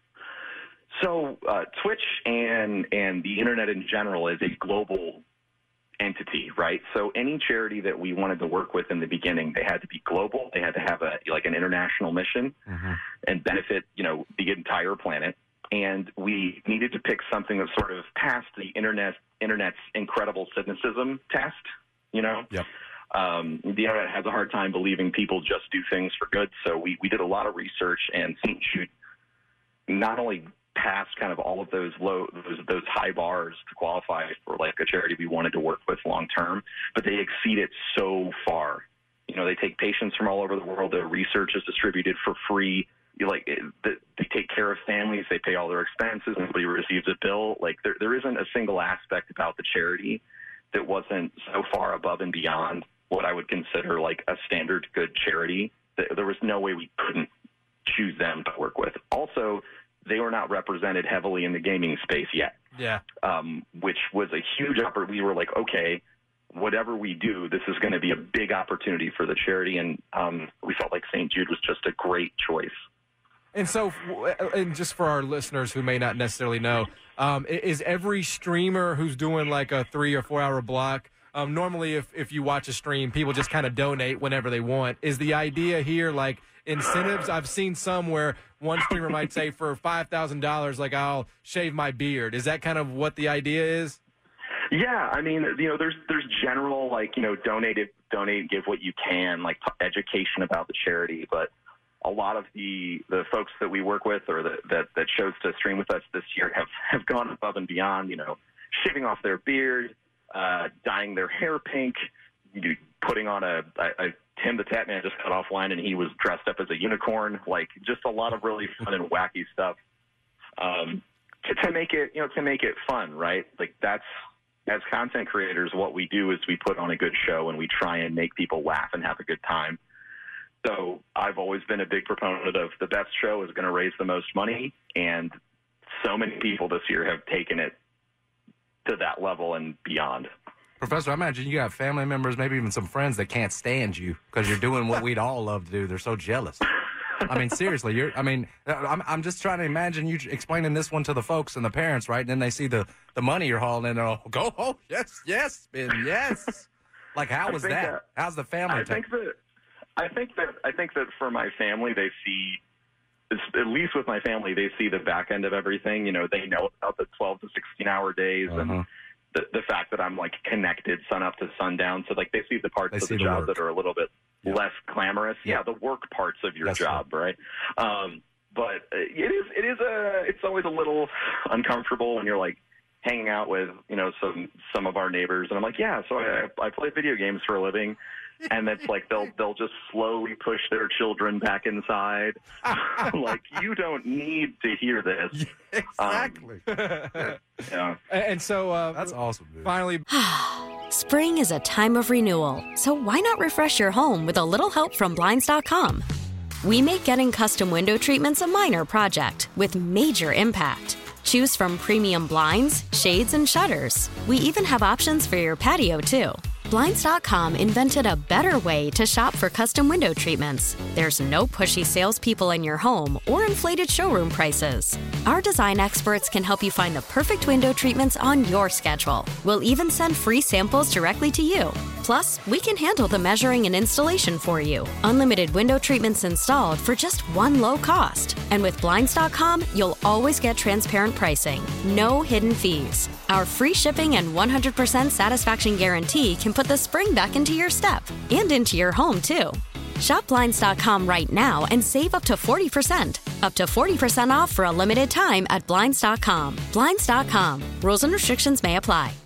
[SPEAKER 5] So Twitch and the internet in general is a global entity, right? So any charity that we wanted to work with in the beginning, they had to be global. They had to have an international mission and benefit, you know, the entire planet. And we needed to pick something that sort of passed the internet's incredible cynicism test, you know?
[SPEAKER 15] Yep.
[SPEAKER 5] The internet has a hard time believing people just do things for good. So we did a lot of research, and St. Jude not only passed kind of all of those high bars to qualify for like a charity we wanted to work with long term, but they exceed it so far. You know, they take patients from all over the world. Their research is distributed for free. They take care of families. They pay all their expenses. Nobody receives a bill. Like there isn't a single aspect about the charity that wasn't so far above and beyond what I would consider like a standard good charity. There was no way we couldn't choose them to work with. Also, they were not represented heavily in the gaming space yet.
[SPEAKER 11] Yeah.
[SPEAKER 5] Which was a huge opportunity. We were like, okay, whatever we do, this is going to be a big opportunity for the charity. And we felt like St. Jude was just a great choice.
[SPEAKER 11] And so, and just for our listeners who may not necessarily know, is every streamer who's doing like a 3 or 4 hour block, normally if you watch a stream, people just kind of donate whenever they want. Is the idea here like incentives? I've seen some where one streamer might say for $5,000, like I'll shave my beard. Is that kind of what the idea is?
[SPEAKER 5] Yeah, I mean, you know, there's general like, you know, donate, give what you can, like education about the charity, but a lot of the folks that we work with or that chose to stream with us this year have gone above and beyond, you know, shaving off their beard, dyeing their hair pink, putting on a Tim the Tatman just got offline and he was dressed up as a unicorn. Like, just a lot of really fun and wacky stuff to make it fun, right? Like, that's, as content creators, what we do is we put on a good show and we try and make people laugh and have a good time. So I've always been a big proponent of the best show is going to raise the most money, and so many people this year have taken it to that level and beyond.
[SPEAKER 15] Professor, I imagine you got family members, maybe even some friends that can't stand you because you're doing what we'd all love to do. They're so jealous. I mean, seriously, I'm just trying to imagine you explaining this one to the folks and the parents, right? And then they see the money you're hauling in, and they'll go, oh, yes, Ben, yes. Like, how was that? How's the family?
[SPEAKER 5] I think that for my family, they see, at least with my family, they see the back end of everything. You know, they know about the 12 to 16-hour days and the fact that I'm, like, connected sun up to sundown. So, like, they see the parts of the job that are a little bit less glamorous. Yeah, the work parts of your job, right? But it's always a little uncomfortable when you're, like, hanging out with, you know, some of our neighbors. And I'm like, yeah, so I play video games for a living. And it's like they'll just slowly push their children back inside. Like, you don't need to hear this.
[SPEAKER 11] Exactly.
[SPEAKER 5] Yeah.
[SPEAKER 11] And so
[SPEAKER 15] that's awesome, dude.
[SPEAKER 11] Finally,
[SPEAKER 6] spring is a time of renewal, so why not refresh your home with a little help from Blinds.com? We make getting custom window treatments a minor project with major impact. Choose from premium blinds, shades, and shutters. We even have options for your patio, too. Blinds.com invented a better way to shop for custom window treatments. There's no pushy salespeople in your home or inflated showroom prices. Our design experts can help you find the perfect window treatments on your schedule. We'll even send free samples directly to you. Plus, we can handle the measuring and installation for you. Unlimited window treatments installed for just one low cost. And with Blinds.com, you'll always get transparent pricing. No hidden fees. Our free shipping and 100% satisfaction guarantee can put the spring back into your step and into your home, too. Shop Blinds.com right now and save up to 40%. Up to 40% off for a limited time at Blinds.com. Blinds.com. Rules and restrictions may apply.